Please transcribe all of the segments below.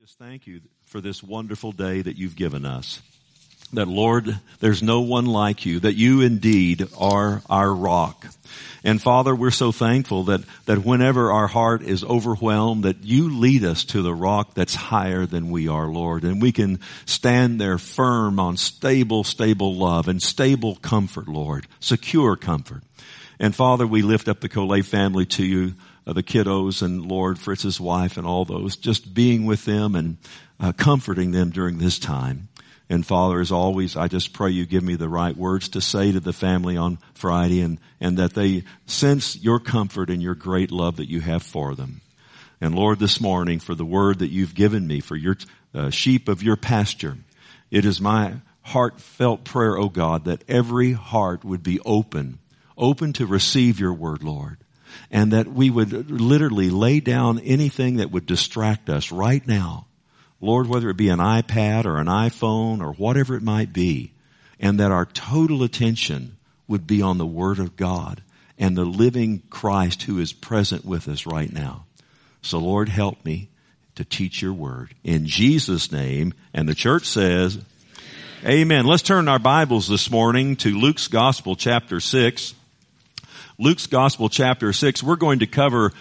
Jesus, thank you for this wonderful day that you've given us. That, Lord, there's no one like you, that you indeed are our rock. And Father, we're so thankful that whenever our heart is overwhelmed, that you lead us to the rock that's higher than we are, Lord. And we can stand there firm on stable love and stable comfort, Lord, secure comfort. And Father, we lift up the Collet family to you, the kiddos and Lord, Fritz's wife and all those, just being with them and comforting them during this time. And Father, as always, I just pray you give me the right words to say to the family on Friday and that they sense your comfort and your great love that you have for them. And Lord, this morning, for the word that you've given me, for your sheep of your pasture, it is my heartfelt prayer, O God, that every heart would be open to receive your word, Lord. And that we would literally lay down anything that would distract us right now. Lord, whether it be an iPad or an iPhone or whatever it might be, and that our total attention would be on the Word of God and the living Christ who is present with us right now. So Lord, help me to teach your Word. In Jesus' name, and the church says, Amen. Let's turn our Bibles this morning to Luke's Gospel, chapter 6. Luke's Gospel, chapter 6. We're going to cover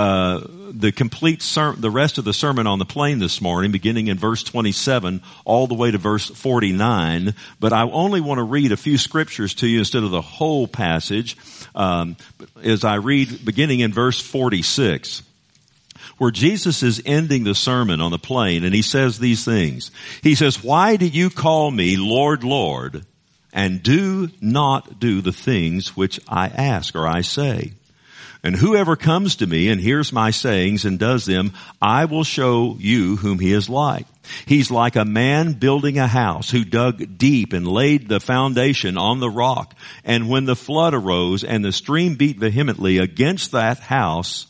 the rest of the Sermon on the Plain this morning, beginning in verse 27 all the way to verse 49. But I only want to read a few scriptures to you instead of the whole passage, as I read beginning in verse 46, where Jesus is ending the Sermon on the Plain, and he says these things. He says, "Why do you call me Lord, Lord, and do not do the things which I ask or I say? And whoever comes to me and hears my sayings and does them, I will show you whom he is like. He's like a man building a house who dug deep and laid the foundation on the rock. And when the flood arose and the stream beat vehemently against that house,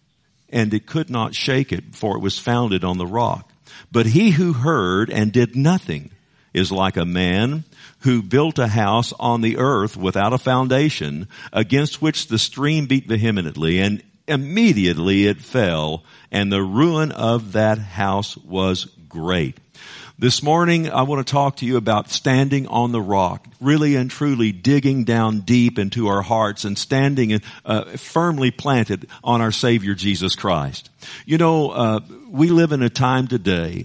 and it could not shake it, for it was founded on the rock. But he who heard and did nothing is like a man who built a house on the earth without a foundation, against which the stream beat vehemently, and immediately it fell, and the ruin of that house was great." This morning, I want to talk to you about standing on the rock, really and truly digging down deep into our hearts and standing firmly planted on our Savior Jesus Christ. You know, we live in a time today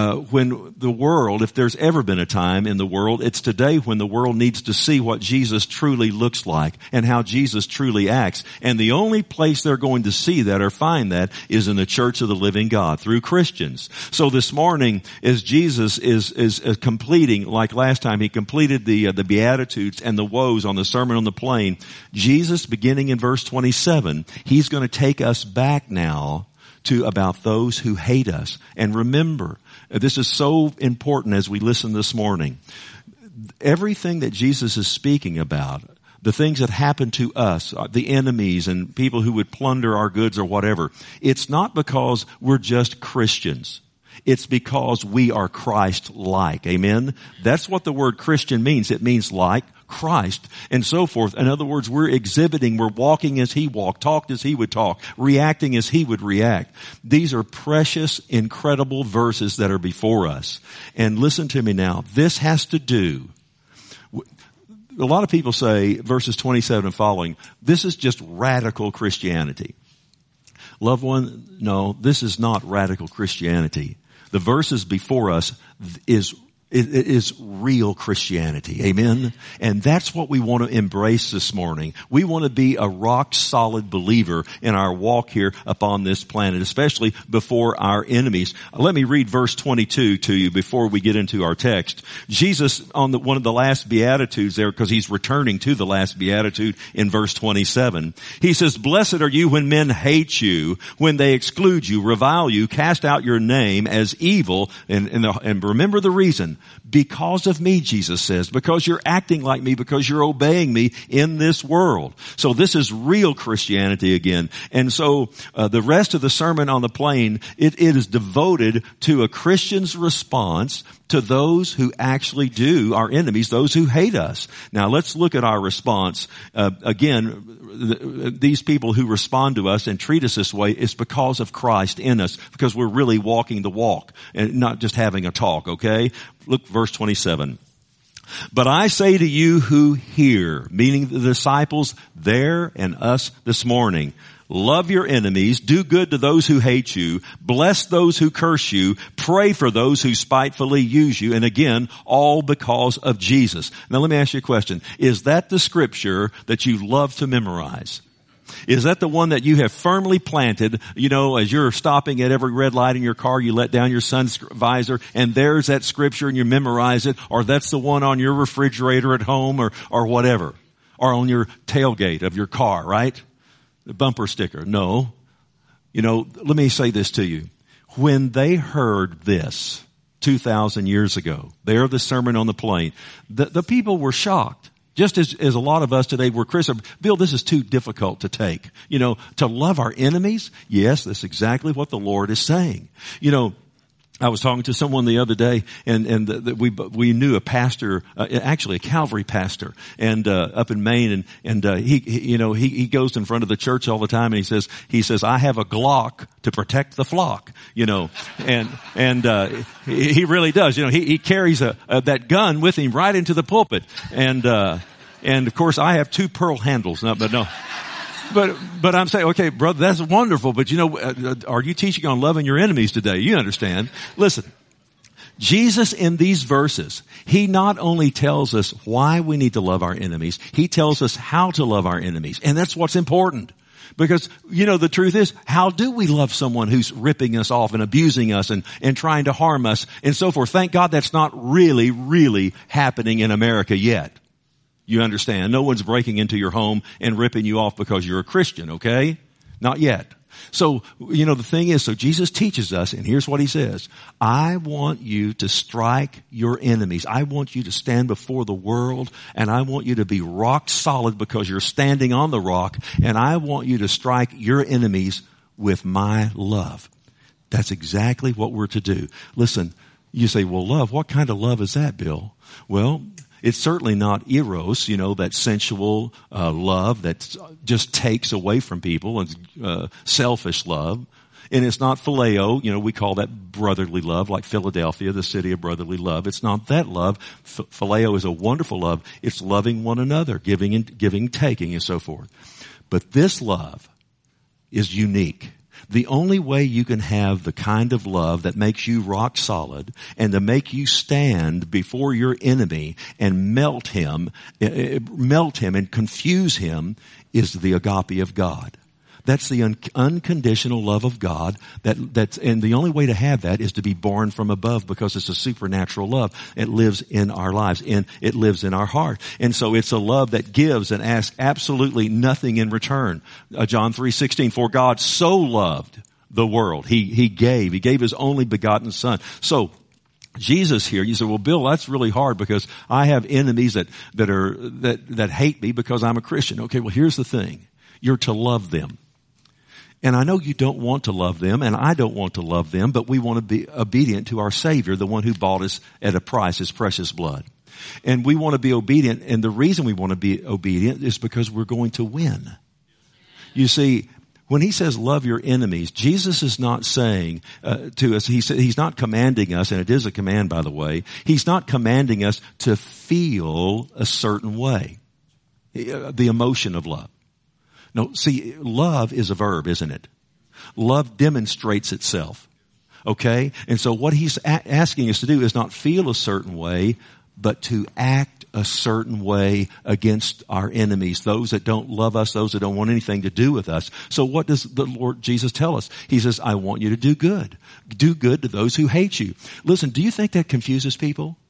when the world, if there's ever been a time in the world, it's today when the world needs to see what Jesus truly looks like and how Jesus truly acts. And the only place they're going to see that or find that is in the church of the living God, through Christians. So this morning, as Jesus is completing, like last time, he completed the Beatitudes and the woes on the Sermon on the Plain. Jesus, beginning in verse 27, he's going to take us back now to about those who hate us. And remember, this is so important as we listen this morning. Everything that Jesus is speaking about, the things that happen to us, the enemies and people who would plunder our goods or whatever, it's not because we're just Christians. It's because we are Christ-like. Amen? That's what the word Christian means. It means like Christ and so forth. In other words, we're walking as he walked, talked as he would talk, reacting as he would react. These are precious, incredible verses that are before us. And listen to me now. This has to do, a lot of people say, verses 27 and following, this is just radical Christianity. Loved one, no, this is not radical Christianity. The verses before us is real Christianity. Amen? And that's what we want to embrace this morning. We want to be a rock-solid believer in our walk here upon this planet, especially before our enemies. Let me read verse 22 to you before we get into our text. Jesus, on one of the last Beatitudes there, because he's returning to the last Beatitude in verse 27, he says, "Blessed are you when men hate you, when they exclude you, revile you, cast out your name as evil," and remember the reason, because of me, Jesus says, because you're acting like me, because you're obeying me in this world. So this is real Christianity again. And so the rest of the Sermon on the Plain, it is devoted to a Christian's response to those who actually do, our enemies, those who hate us. Now let's look at our response. Again, these people who respond to us and treat us this way is because of Christ in us, because we're really walking the walk and not just having a talk, okay? Look, verse 27. But I say to you who hear, meaning the disciples there and us this morning, love your enemies, do good to those who hate you, bless those who curse you, pray for those who spitefully use you, and again, all because of Jesus. Now let me ask you a question. Is that the scripture that you love to memorize? Is that the one that you have firmly planted, as you're stopping at every red light in your car, you let down your sun's visor, and there's that scripture and you memorize it, or that's the one on your refrigerator at home or whatever, or on your tailgate of your car, right? The bumper sticker. No. Let me say this to you. When they heard this 2,000 years ago, there, the Sermon on the Plain, the people were shocked. Just as a lot of us today were Christians. Bill, this is too difficult to take. To love our enemies? Yes, that's exactly what the Lord is saying. I was talking to someone the other day, and we knew a pastor, actually a Calvary pastor, and up in Maine, and he goes in front of the church all the time, and he says, I have a Glock to protect the flock, and he really does. He carries that gun with him right into the pulpit, and of course I have 2 pearl handles, no. But I'm saying, okay, brother, that's wonderful, but are you teaching on loving your enemies today? You understand. Listen, Jesus in these verses, he not only tells us why we need to love our enemies, he tells us how to love our enemies. And that's what's important. Because, the truth is, how do we love someone who's ripping us off and abusing us and trying to harm us and so forth? Thank God that's not really, really happening in America yet. You understand? No one's breaking into your home and ripping you off because you're a Christian, okay? Not yet. So, the thing is, so Jesus teaches us, and here's what he says. I want you to strike your enemies. I want you to stand before the world, and I want you to be rock solid because you're standing on the rock, and I want you to strike your enemies with my love. That's exactly what we're to do. Listen, you say, well, love, what kind of love is that, Bill? Well, it's certainly not eros, that sensual love that just takes away from people and selfish love. And it's not phileo, we call that brotherly love, like Philadelphia, the city of brotherly love. It's not that love. Phileo is a wonderful love. It's loving one another, giving, taking, and so forth. But this love is unique. The only way you can have the kind of love that makes you rock solid and to make you stand before your enemy and melt him and confuse him is the agape of God. That's the unconditional love of God. And the only way to have that is to be born from above because it's a supernatural love. It lives in our lives and it lives in our heart. And so it's a love that gives and asks absolutely nothing in return. John 3:16, for God so loved the world. He gave his only begotten son. So Jesus here, you say, well, Bill, that's really hard because I have enemies that hate me because I'm a Christian. Okay, well, here's the thing. You're to love them. And I know you don't want to love them, and I don't want to love them, but we want to be obedient to our Savior, the one who bought us at a price, his precious blood. And we want to be obedient, and the reason we want to be obedient is because we're going to win. You see, when he says love your enemies, Jesus is not saying to us, he's not commanding us, and it is a command, by the way, he's not commanding us to feel a certain way, the emotion of love. No, see, love is a verb, isn't it? Love demonstrates itself. Okay? And so what he's asking us to do is not feel a certain way, but to act a certain way against our enemies, those that don't love us, those that don't want anything to do with us. So what does the Lord Jesus tell us? He says, I want you to do good. Do good to those who hate you. Listen, do you think that confuses people?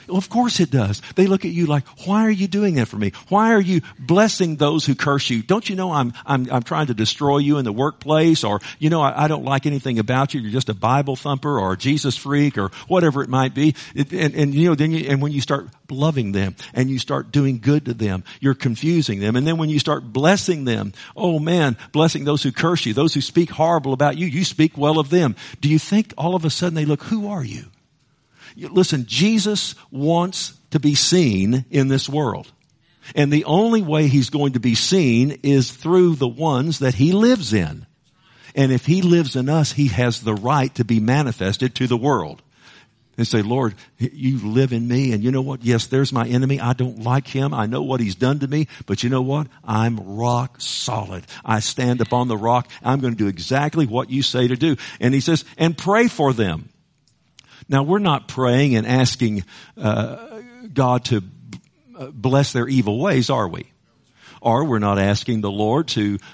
Well, of course it does. They look at you like, why are you doing that for me? Why are you blessing those who curse you? Don't you know I'm trying to destroy you in the workplace? Or, I don't like anything about you. You're just a Bible thumper or a Jesus freak or whatever it might be. And when you start loving them and you start doing good to them, you're confusing them. And then when you start blessing them, oh man, blessing those who curse you, those who speak horrible about you, you speak well of them. Do you think all of a sudden they look, who are you? Listen, Jesus wants to be seen in this world. And the only way he's going to be seen is through the ones that he lives in. And if he lives in us, he has the right to be manifested to the world. And say, Lord, you live in me. And you know what? Yes, there's my enemy. I don't like him. I know what he's done to me. But you know what? I'm rock solid. I stand upon the rock. I'm going to do exactly what you say to do. And he says, and pray for them. Now, we're not praying and asking God to bless their evil ways, are we? Or we're not asking the Lord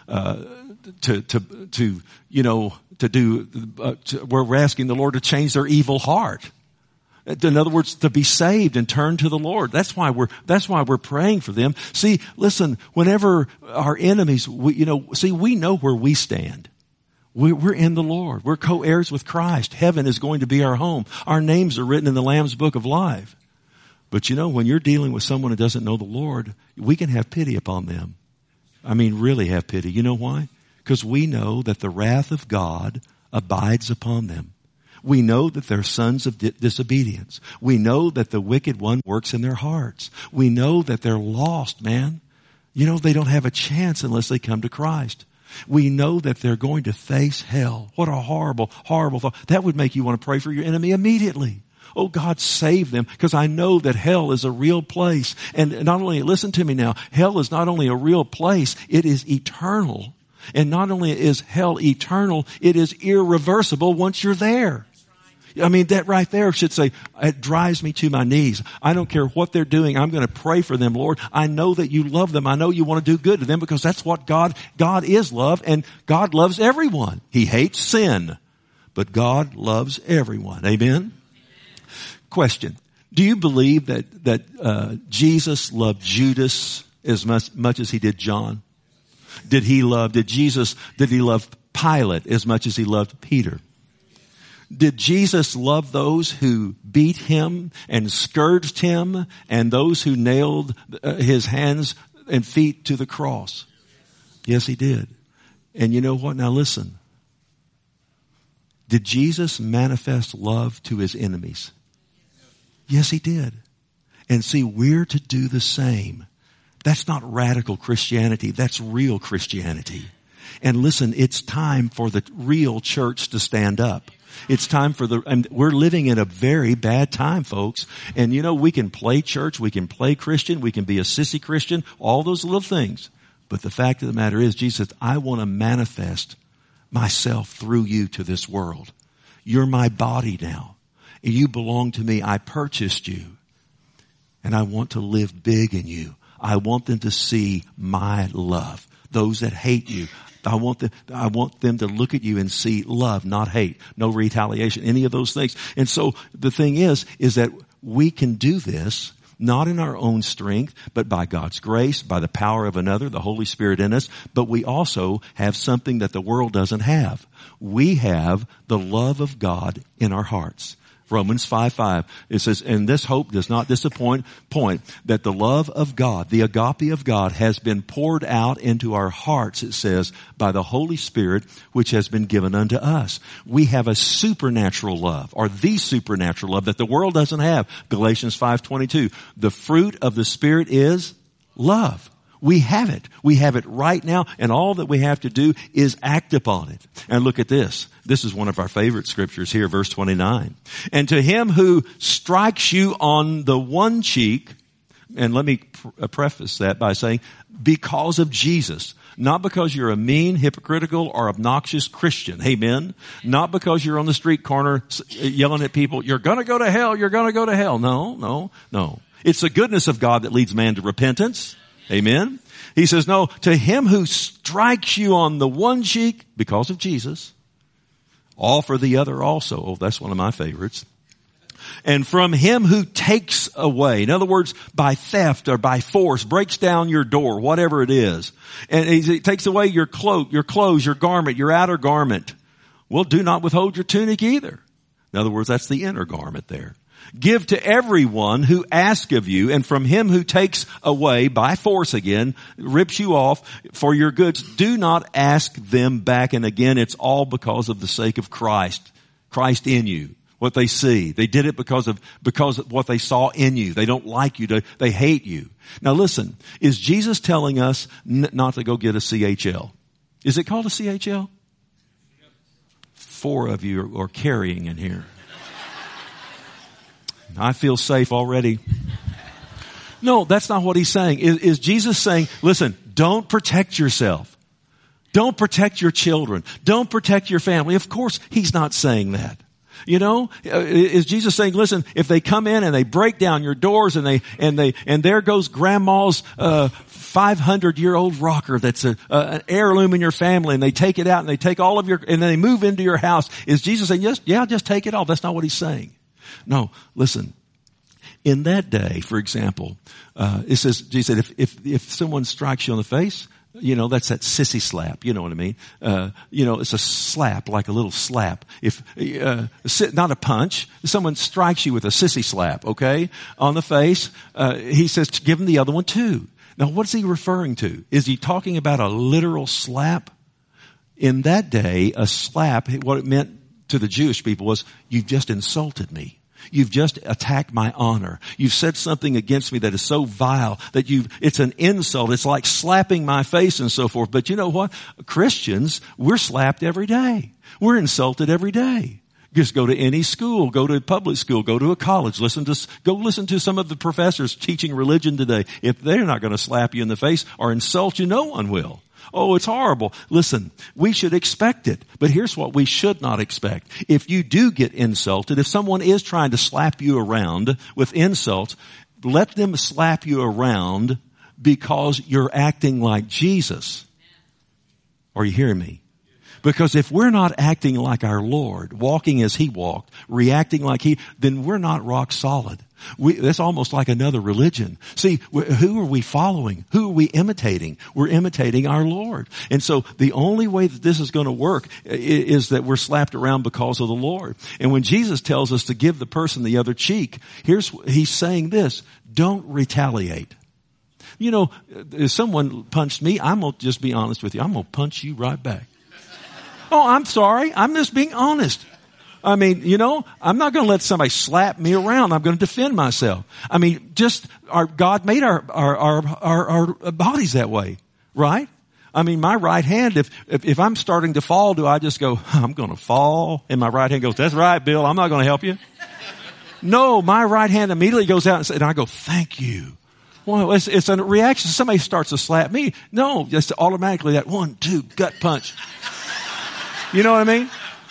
we're asking the Lord to change their evil heart. In other words, to be saved and turn to the Lord. That's why we're praying for them. See, listen, whenever our enemies, we know where we stand. We're in the Lord. We're co-heirs with Christ. Heaven is going to be our home. Our names are written in the Lamb's Book of Life. But when you're dealing with someone who doesn't know the Lord, we can have pity upon them. I mean, really have pity. You know why? Because we know that the wrath of God abides upon them. We know that they're sons of disobedience. We know that the wicked one works in their hearts. We know that they're lost, man. They don't have a chance unless they come to Christ. We know that they're going to face hell. What a horrible, horrible thought. That would make you want to pray for your enemy immediately. Oh, God, save them, because I know that hell is a real place. And not only, listen to me now, hell is not only a real place, it is eternal. And not only is hell eternal, it is irreversible once you're there. I mean, that right there should say, it drives me to my knees. I don't care what they're doing. I'm going to pray for them, Lord. I know that you love them. I know you want to do good to them, because that's what God is love, and God loves everyone. He hates sin, but God loves everyone. Amen? Question. Do you believe that Jesus loved Judas as much as he did John? Did he love Pilate as much as he loved Peter? Did Jesus love those who beat him and scourged him and those who nailed his hands and feet to the cross? Yes, he did. And you know what? Now listen. Did Jesus manifest love to his enemies? Yes, he did. And see, we're to do the same. That's not radical Christianity. That's real Christianity. And listen, it's time for the real church to stand up. It's time and we're living in a very bad time, folks. And we can play church, we can play Christian, we can be a sissy Christian, all those little things. But the fact of the matter is, Jesus says, I want to manifest myself through you to this world. You're my body now. You belong to me. I purchased you. And I want to live big in you. I want them to see my love. Those that hate you, I want them to look at you and see love, not hate, no retaliation, any of those things. And so the thing is that we can do this not in our own strength, but by God's grace, by the power of another, the Holy Spirit in us. But we also have something that the world doesn't have. We have the love of God in our hearts. Romans 5:5. It says, and this hope does not disappoint, that the love of God, the agape of God, has been poured out into our hearts, it says, by the Holy Spirit, which has been given unto us. We have a supernatural love, or the supernatural love that the world doesn't have. Galatians 5:22. The fruit of the Spirit is love. We have it. We have it right now, and all that we have to do is act upon it. And look at this. This is one of our favorite scriptures here, verse 29. And to him who strikes you on the one cheek, and let me preface that by saying, because of Jesus. Not because you're a mean, hypocritical, or obnoxious Christian. Amen? Not because you're on the street corner yelling at people, you're gonna go to hell, you're gonna go to hell. No. It's the goodness of God that leads man to repentance. Amen? He says, no, to him who strikes you on the one cheek, because of Jesus, offer the other also. Oh, that's one of my favorites. And from him who takes away, in other words, by theft or by force, breaks down your door, whatever it is. And he takes away your cloak, your clothes, your garment, your outer garment. Well, do not withhold your tunic either. In other words, that's the inner garment there. Give to everyone who asks of you, and from him who takes away by force again, rips you off for your goods, do not ask them back. And again, it's all because of the sake of Christ. Christ in you. What they see. They did it because of what they saw in you. They don't like you. They hate you. Now listen, is Jesus telling us not to go get a CHL? Is it called a CHL? 4 of you are carrying in here. I feel safe already. No, that's not what he's saying. Is Jesus saying, listen, don't protect yourself. Don't protect your children. Don't protect your family. Of course, he's not saying that. You know, is Jesus saying, listen, if they come in and they break down your doors and there goes grandma's 500-year-old rocker that's an heirloom in your family, and they take it out and they take all of and then they move into your house. Is Jesus saying, just take it all? That's not what he's saying. No, listen. In that day, for example, it says, Jesus said, if someone strikes you on the face, you know, that's that sissy slap. You know what I mean? It's a slap, like a little slap. Not a punch. If someone strikes you with a sissy slap, okay, on the face, he says to give them the other one too. Now, what's he referring to? Is he talking about a literal slap? In that day, a slap, what it meant to the Jewish people was, you've just insulted me. You've just attacked my honor. You've said something against me that is so vile that it's an insult. It's like slapping my face and so forth. But you know what? Christians, we're slapped every day. We're insulted every day. Just go to any school, go to a public school, go to a college, go listen to some of the professors teaching religion today. If they're not going to slap you in the face or insult you, no one will. Oh, it's horrible. Listen, we should expect it. But here's what we should not expect. If you do get insulted, if someone is trying to slap you around with insults, let them slap you around because you're acting like Jesus. Are you hearing me? Because if we're not acting like our Lord, walking as he walked, reacting like then we're not rock solid. That's almost like another religion. See, who are we following? Who are we imitating? We're imitating our Lord. And so the only way that this is going to work is that we're slapped around because of the Lord. And when Jesus tells us to give the person the other cheek, he's saying this: don't retaliate. You know, if someone punched me, I'm going to just be honest with you. I'm going to punch you right back. Oh, I'm sorry. I'm just being honest. I mean, you know, I'm not going to let somebody slap me around. I'm going to defend myself. I mean, God made our bodies that way, right? I mean, my right hand, if I'm starting to fall, do I just go, I'm going to fall? And my right hand goes, that's right, Bill. I'm not going to help you. No, my right hand immediately goes out and I go, thank you. Well, it's a reaction. Somebody starts to slap me. No, just automatically that 1, 2, gut punch. You know what I mean?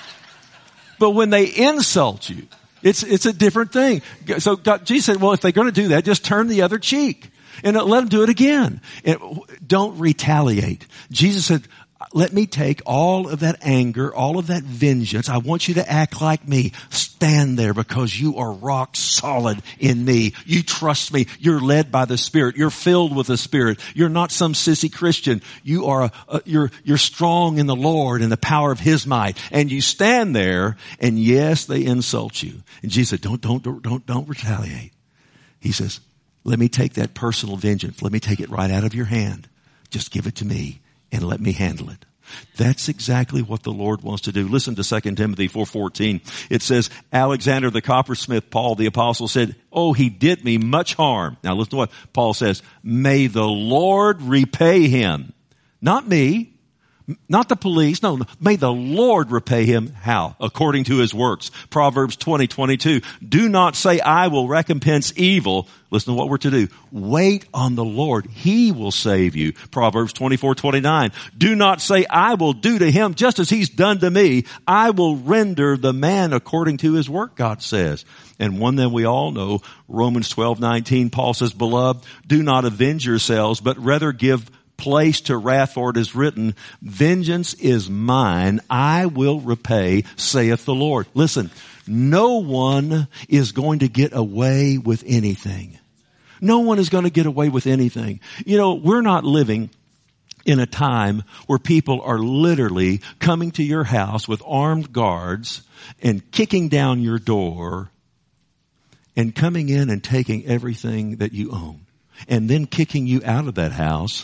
But when they insult you, it's a different thing. So Jesus said, well, if they're going to do that, just turn the other cheek and let them do it again. And don't retaliate. Jesus said, let me take all of that anger, all of that vengeance. I want you to act like me. Stand there because you are rock solid in me. You trust me. You're led by the Spirit. You're filled with the Spirit. You're not some sissy Christian. You are you're strong in the Lord and the power of His might. And you stand there, and yes, they insult you. And Jesus said, don't retaliate. He says, let me take that personal vengeance. Let me take it right out of your hand. Just give it to me. And let me handle it. That's exactly what the Lord wants to do. Listen to 2 Timothy 4:14. It says, Alexander the coppersmith, Paul the apostle, said, oh, he did me much harm. Now listen to what Paul says. May the Lord repay him. Not me. Not the police. No, may the Lord repay him. How? According to his works. Proverbs 20:22. Do not say, I will recompense evil. Listen to what we're to do. Wait on the Lord. He will save you. Proverbs 24:29. Do not say, I will do to him just as he's done to me. I will render the man according to his work, God says. And one that we all know, Romans 12:19, Paul says, beloved, do not avenge yourselves, but rather give place to wrath, for it is written, vengeance is mine, I will repay, saith the Lord. Listen, no one is going to get away with anything. No one is going to get away with anything. You know, we're not living in a time where people are literally coming to your house with armed guards and kicking down your door and coming in and taking everything that you own and then kicking you out of that house,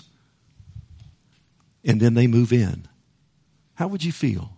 and then they move in. How would you feel?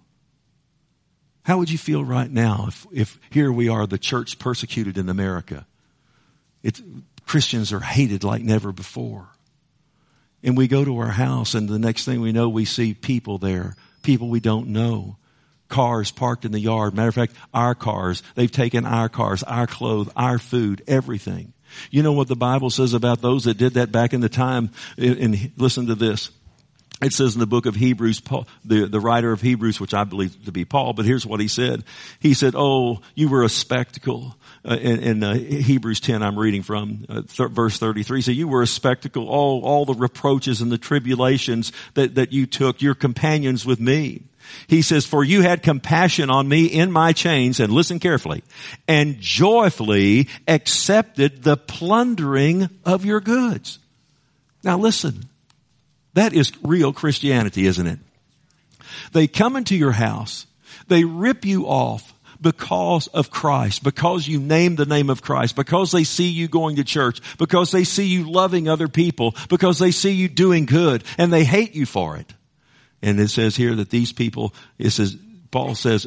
How would you feel right now if here we are, the church persecuted in America? Christians are hated like never before. And we go to our house, and the next thing we know, we see people there, people we don't know. Cars parked in the yard. Matter of fact, our cars, they've taken our cars, our clothes, our food, everything. You know what the Bible says about those that did that back in the time? And listen to this. It says in the book of Hebrews, Paul, the writer of Hebrews, which I believe to be Paul, but here's what he said. He said, oh, you were a spectacle. In Hebrews 10, I'm reading from verse 33. So you were a spectacle. All the reproaches and the tribulations that you took, your companions with me. He says, for you had compassion on me in my chains, and listen carefully, and joyfully accepted the plundering of your goods. Now listen. That is real Christianity, isn't it? They come into your house. They rip you off because of Christ, because you name the name of Christ, because they see you going to church, because they see you loving other people, because they see you doing good, and they hate you for it. And it says here that these people, Paul says,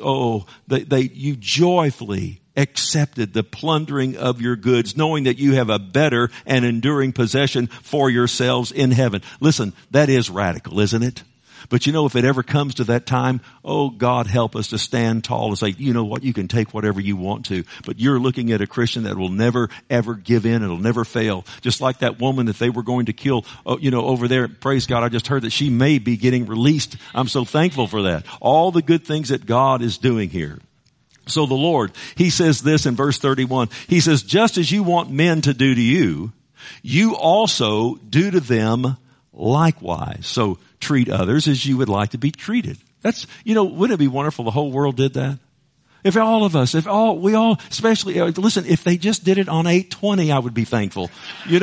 you joyfully accepted the plundering of your goods, knowing that you have a better and enduring possession for yourselves in heaven. Listen, that is radical, isn't it? But you know, if it ever comes to that time, oh, God help us to stand tall and say, you know what, you can take whatever you want to. But you're looking at a Christian that will never, ever give in. It'll never fail. Just like that woman that they were going to kill, over there. Praise God, I just heard that she may be getting released. I'm so thankful for that. All the good things that God is doing here. So the Lord, He says this in verse 31. He says, just as you want men to do to you, you also do to them likewise. So treat others as you would like to be treated. Wouldn't it be wonderful if the whole world did that? If all of us, especially, listen, if they just did it on 8/20, I would be thankful.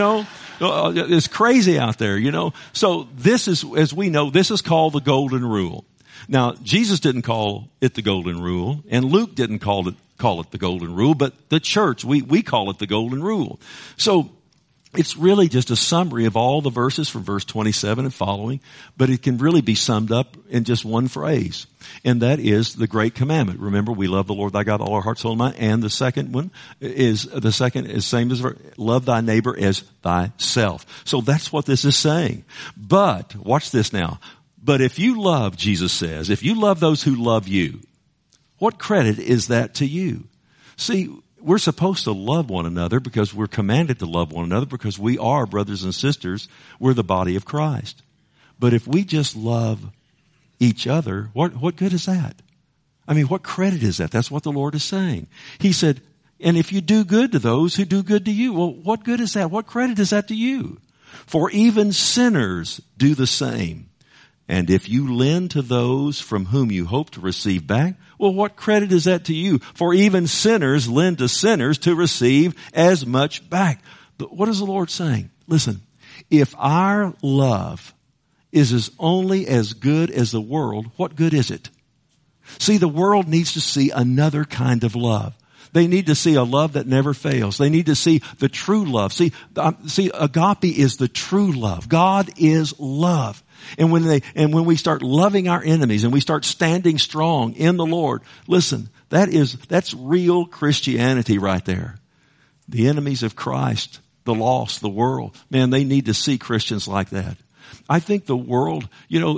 It's crazy out there, So this is, as we know, this is called the golden rule. Now, Jesus didn't call it the golden rule, and Luke didn't call it the golden rule, but the church, we call it the golden rule. So, it's really just a summary of all the verses from verse 27 and following, but it can really be summed up in just one phrase, and that is the great commandment. Remember, we love the Lord thy God with all our heart, soul, and mind, and the second is same as love thy neighbor as thyself. So that's what this is saying. But, watch this now. But if you love, Jesus says, if you love those who love you, what credit is that to you? See, we're supposed to love one another because we're commanded to love one another because we are brothers and sisters. We're the body of Christ. But if we just love each other, what good is that? I mean, what credit is that? That's what the Lord is saying. He said, and if you do good to those who do good to you, well, what good is that? What credit is that to you? For even sinners do the same. And if you lend to those from whom you hope to receive back, well, what credit is that to you? For even sinners lend to sinners to receive as much back. But what is the Lord saying? Listen, if our love is only as good as the world, what good is it? See, the world needs to see another kind of love. They need to see a love that never fails. They need to see the true love. See, agape is the true love. God is love. And when we start loving our enemies and we start standing strong in the Lord, listen, that's real Christianity right there. The enemies of Christ, the lost, the world, man, they need to see Christians like that. I think the world,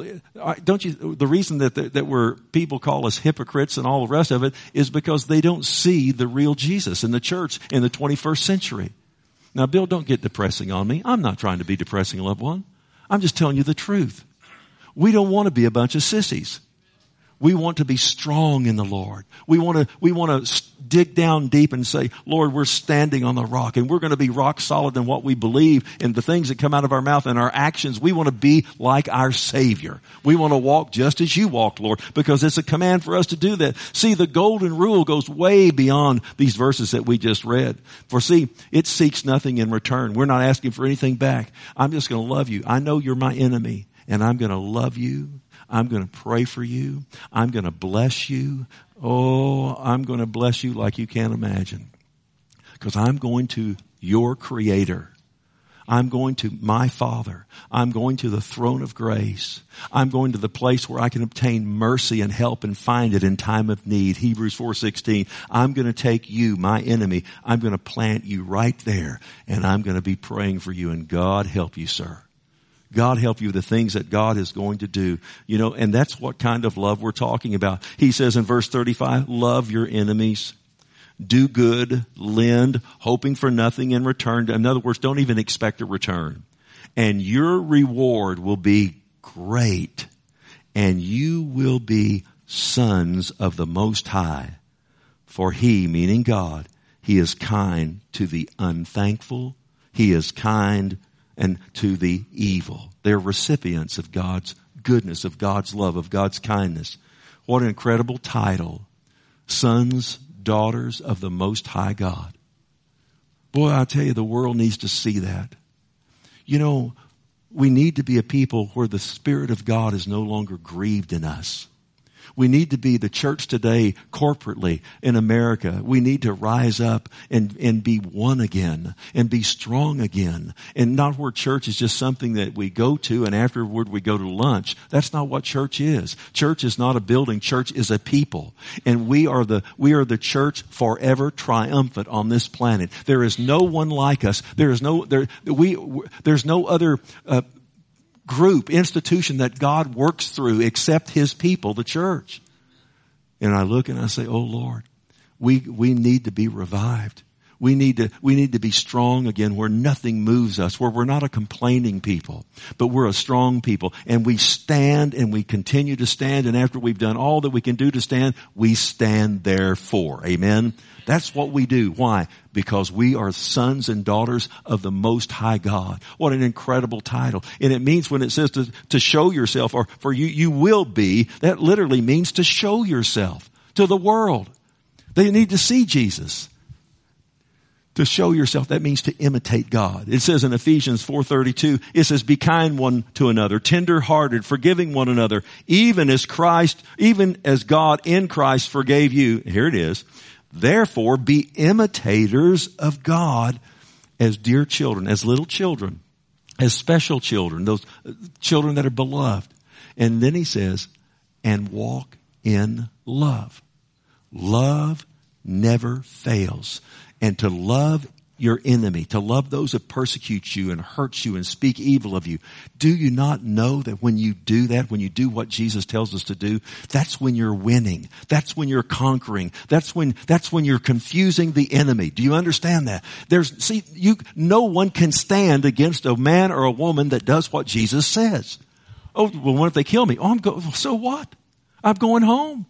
the reason that people call us hypocrites and all the rest of it is because they don't see the real Jesus in the church in the 21st century. Now, Bill, don't get depressing on me. I'm not trying to be depressing, loved one. I'm just telling you the truth. We don't want to be a bunch of sissies. We want to be strong in the Lord. We want to dig down deep and say, Lord, we're standing on the rock, and we're going to be rock solid in what we believe and the things that come out of our mouth and our actions. We want to be like our Savior. We want to walk just as you walked, Lord, because it's a command for us to do that. See, the golden rule goes way beyond these verses that we just read. For see, it seeks nothing in return. We're not asking for anything back. I'm just going to love you. I know you're my enemy, and I'm going to love you. I'm going to pray for you. I'm going to bless you. Oh, I'm going to bless you like you can't imagine. Because I'm going to your Creator. I'm going to my Father. I'm going to the throne of grace. I'm going to the place where I can obtain mercy and help and find it in time of need. Hebrews 4:16. I'm going to take you, my enemy. I'm going to plant you right there. And I'm going to be praying for you. And God help you, sir. God help you with the things that God is going to do. You know, and that's what kind of love we're talking about. He says in verse 35, love your enemies. Do good, lend, hoping for nothing in return. In other words, don't even expect a return. And your reward will be great. And you will be sons of the Most High. For He, meaning God, He is kind to the unthankful. He is kind and to the evil. They're recipients of God's goodness, of God's love, of God's kindness. What an incredible title. Sons, daughters of the Most High God. Boy, I tell you, the world needs to see that. You know, we need to be a people where the Spirit of God is no longer grieved in us. We need to be the church today corporately in America. We need to rise up and be one again and be strong again. And not where church is just something that we go to and afterward we go to lunch. That's not what church is. Church is not a building. Church is a people. And we are the church forever triumphant on this planet. There is no one like us. There's no other group, institution that God works through except His people, the church. And I look and I say, oh Lord, we need to be revived. We need to be strong again where nothing moves us, where we're not a complaining people, but we're a strong people. And we stand and we continue to stand. And after we've done all that we can do to stand, we stand therefore. Amen. That's what we do. Why? Because we are sons and daughters of the Most High God. What an incredible title. And it means when it says to show yourself, or for you will be, that literally means to show yourself to the world. They need to see Jesus. To show yourself, that means to imitate God. It says in Ephesians 4:32, it says, be kind one to another, tender-hearted, forgiving one another, even as God in Christ forgave you. Here it is. Therefore, be imitators of God as dear children, as little children, as special children, those children that are beloved. And then he says, and walk in love. Love never fails. And to love your enemy, to love those that persecute you and hurt you and speak evil of you. Do you not know that when you do that, when you do what Jesus tells us to do, that's when you're winning. That's when you're conquering. That's when you're confusing the enemy. Do you understand that? No one can stand against a man or a woman that does what Jesus says. Oh, well, what if they kill me? So what? I'm going home.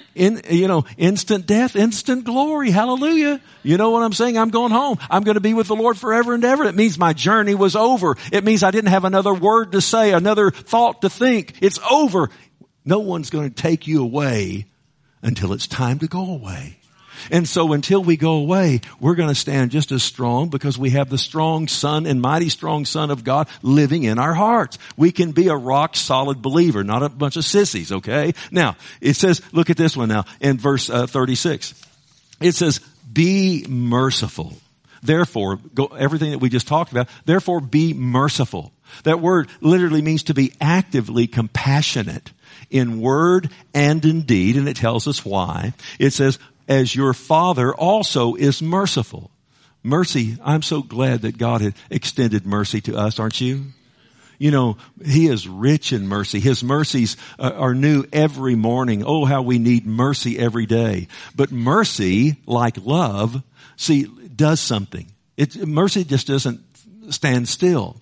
Instant death, instant glory. Hallelujah. You know what I'm saying? I'm going home. I'm going to be with the Lord forever and ever. It means my journey was over. It means I didn't have another word to say, another thought to think. It's over. No one's going to take you away until it's time to go away. And so until we go away, we're going to stand just as strong because we have the strong Son and mighty strong Son of God living in our hearts. We can be a rock solid believer, not a bunch of sissies, okay? Now, it says, look at this one now in verse 36. It says, be merciful. Therefore, everything that we just talked about, therefore be merciful. That word literally means to be actively compassionate in word and in deed, and it tells us why. It says, as your Father also is merciful. Mercy, I'm so glad that God had extended mercy to us, aren't you? You know, He is rich in mercy. His mercies are new every morning. Oh, how we need mercy every day. But mercy, like love, does something. Mercy just doesn't stand still.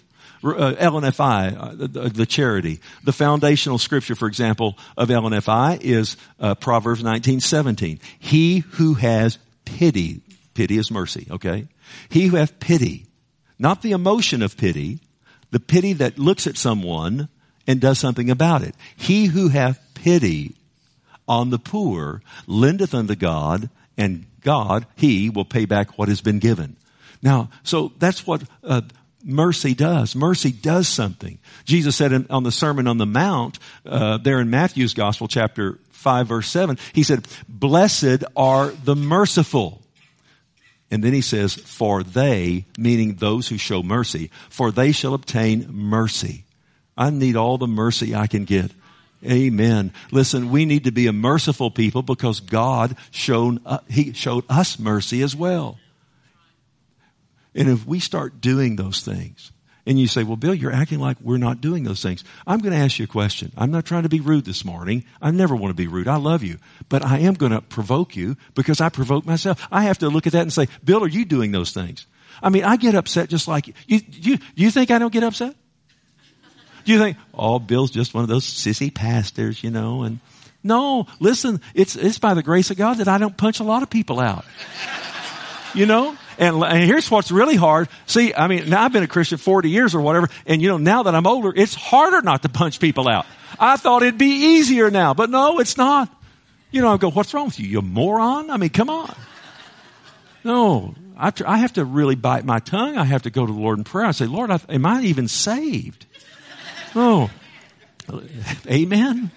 LNFI, the charity. The foundational scripture, for example, of LNFI is Proverbs 19:17. He who has pity is mercy, okay? He who hath pity, not the emotion of pity, the pity that looks at someone and does something about it. He who hath pity on the poor lendeth unto God, and God, he will pay back what has been given. Now, so that's what mercy does. Mercy does something. Jesus said on the Sermon on the Mount, there in Matthew's Gospel, chapter 5, verse 7, he said, blessed are the merciful. And then he says, for they, meaning those who show mercy, for they shall obtain mercy. I need all the mercy I can get. Amen. Listen, we need to be a merciful people because God He showed us mercy as well. And if we start doing those things, and you say, well, Bill, you're acting like we're not doing those things. I'm going to ask you a question. I'm not trying to be rude this morning. I never want to be rude. I love you. But I am going to provoke you because I provoke myself. I have to look at that and say, Bill, are you doing those things? I mean, I get upset just like you. You think I don't get upset? Do you think, oh, Bill's just one of those sissy pastors, you know? And no, listen, it's by the grace of God that I don't punch a lot of people out. You know? And here's what's really hard. See, I mean, now I've been a Christian 40 years or whatever, and you know, now that I'm older, it's harder not to punch people out. I thought it'd be easier now, but no, it's not. You know, I go, what's wrong with you? You moron? I mean, come on. No, I have to really bite my tongue. I have to go to the Lord in prayer. I say, Lord, am I even saved? Oh, amen.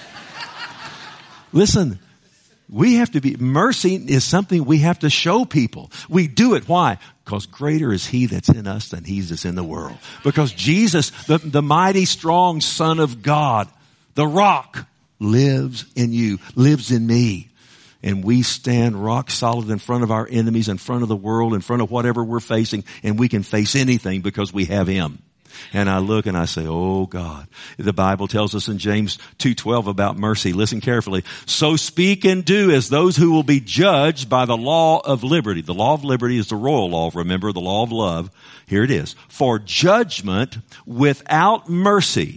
Listen. We have to be, mercy is something we have to show people. We do it. Why? Because greater is He that's in us than He that's in the world. Because Jesus, the mighty strong Son of God, the rock, lives in you, lives in me. And we stand rock solid in front of our enemies, in front of the world, in front of whatever we're facing, and we can face anything because we have Him. And I look and I say, oh God. The Bible tells us in James 2:12 about mercy. Listen carefully. So speak and do as those who will be judged by the law of liberty. The law of liberty is the royal law. Remember, the law of love. Here it is. For judgment without mercy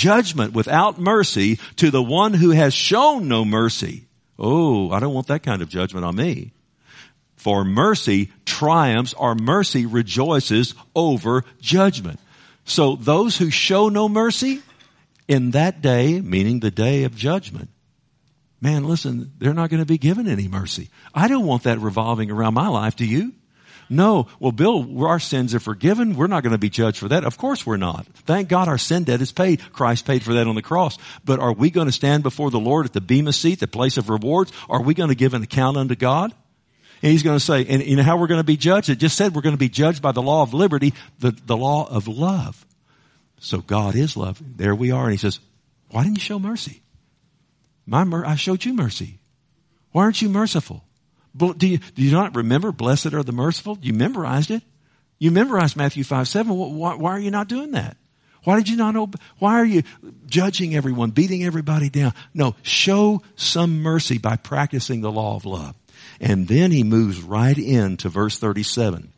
to the one who has shown no mercy. Oh, I don't want that kind of judgment on me. For mercy triumphs, or mercy rejoices over judgment. So those who show no mercy in that day, meaning the day of judgment, man, listen, they're not going to be given any mercy. I don't want that revolving around my life. Do you? No. Well, Bill, our sins are forgiven. We're not going to be judged for that. Of course we're not. Thank God our sin debt is paid. Christ paid for that on the cross. But are we going to stand before the Lord at the bema seat, the place of rewards? Are we going to give an account unto God? And He's going to say, and you know how we're going to be judged? It just said we're going to be judged by the law of liberty, the law of love. So God is love. There we are. And He says, why didn't you show mercy? I showed you mercy. Why aren't you merciful? Do you not remember, blessed are the merciful? You memorized it. You memorized Matthew 5:7. Why are you not doing that? Why did you not obey? Why are you judging everyone, beating everybody down? No, show some mercy by practicing the law of love. And then He moves right into verse 37.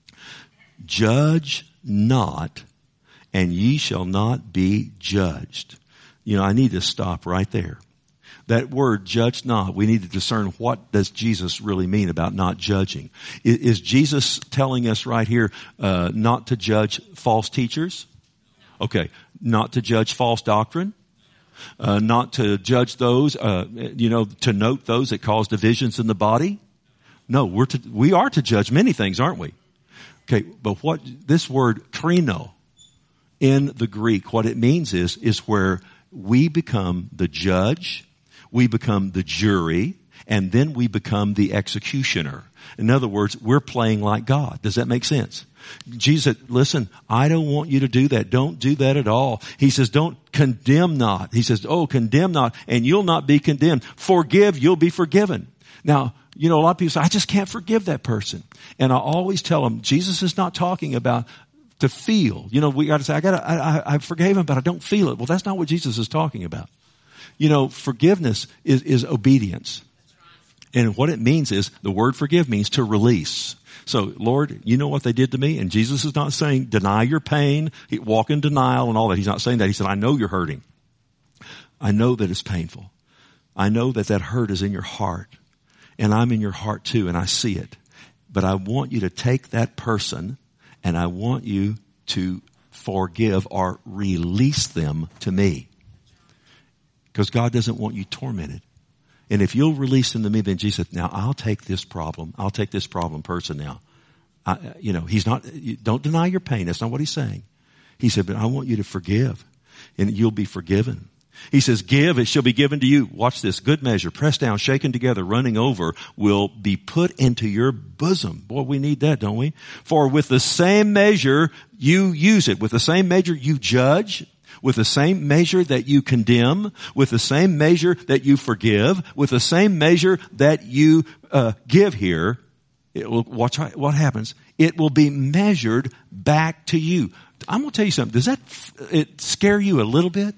Judge not, and ye shall not be judged. You know, I need to stop right there. That word, judge not, we need to discern what does Jesus really mean about not judging. Is Jesus telling us right here not to judge false teachers? Okay, not to judge false doctrine? Not to judge those, to note those that cause divisions in the body? No, we are to judge many things, aren't we? Okay, but what this word krino in the Greek, what it means is where we become the judge, we become the jury, and then we become the executioner. In other words, we're playing like God. Does that make sense? Jesus said, listen, I don't want you to do that. Don't do that at all. He says, don't condemn not. He says, condemn not, and you'll not be condemned. Forgive, you'll be forgiven. Now, you know, a lot of people say, I just can't forgive that person. And I always tell them, Jesus is not talking about to feel. You know, we got to say, I forgave him, but I don't feel it. Well, that's not what Jesus is talking about. You know, forgiveness is obedience. And what it means is, the word forgive means to release. So, Lord, you know what they did to me? And Jesus is not saying deny your pain, walk in denial and all that. He's not saying that. He said, I know you're hurting. I know that it's painful. I know that that hurt is in your heart. And I'm in your heart too, and I see it. But I want you to take that person, and I want you to forgive or release them to me. Because God doesn't want you tormented. And if you'll release them to me, then Jesus said, now I'll take this problem. I'll take this problem person now. He's not, don't deny your pain. That's not what he's saying. He said, but I want you to forgive, and you'll be forgiven. He says, give, it shall be given to you. Watch this. Good measure, pressed down, shaken together, running over, will be put into your bosom. Boy, we need that, don't we? For with the same measure you use it, with the same measure you judge, with the same measure that you condemn, with the same measure that you forgive, with the same measure that you give here, watch what happens. It will be measured back to you. I'm going to tell you something. Does it scare you a little bit?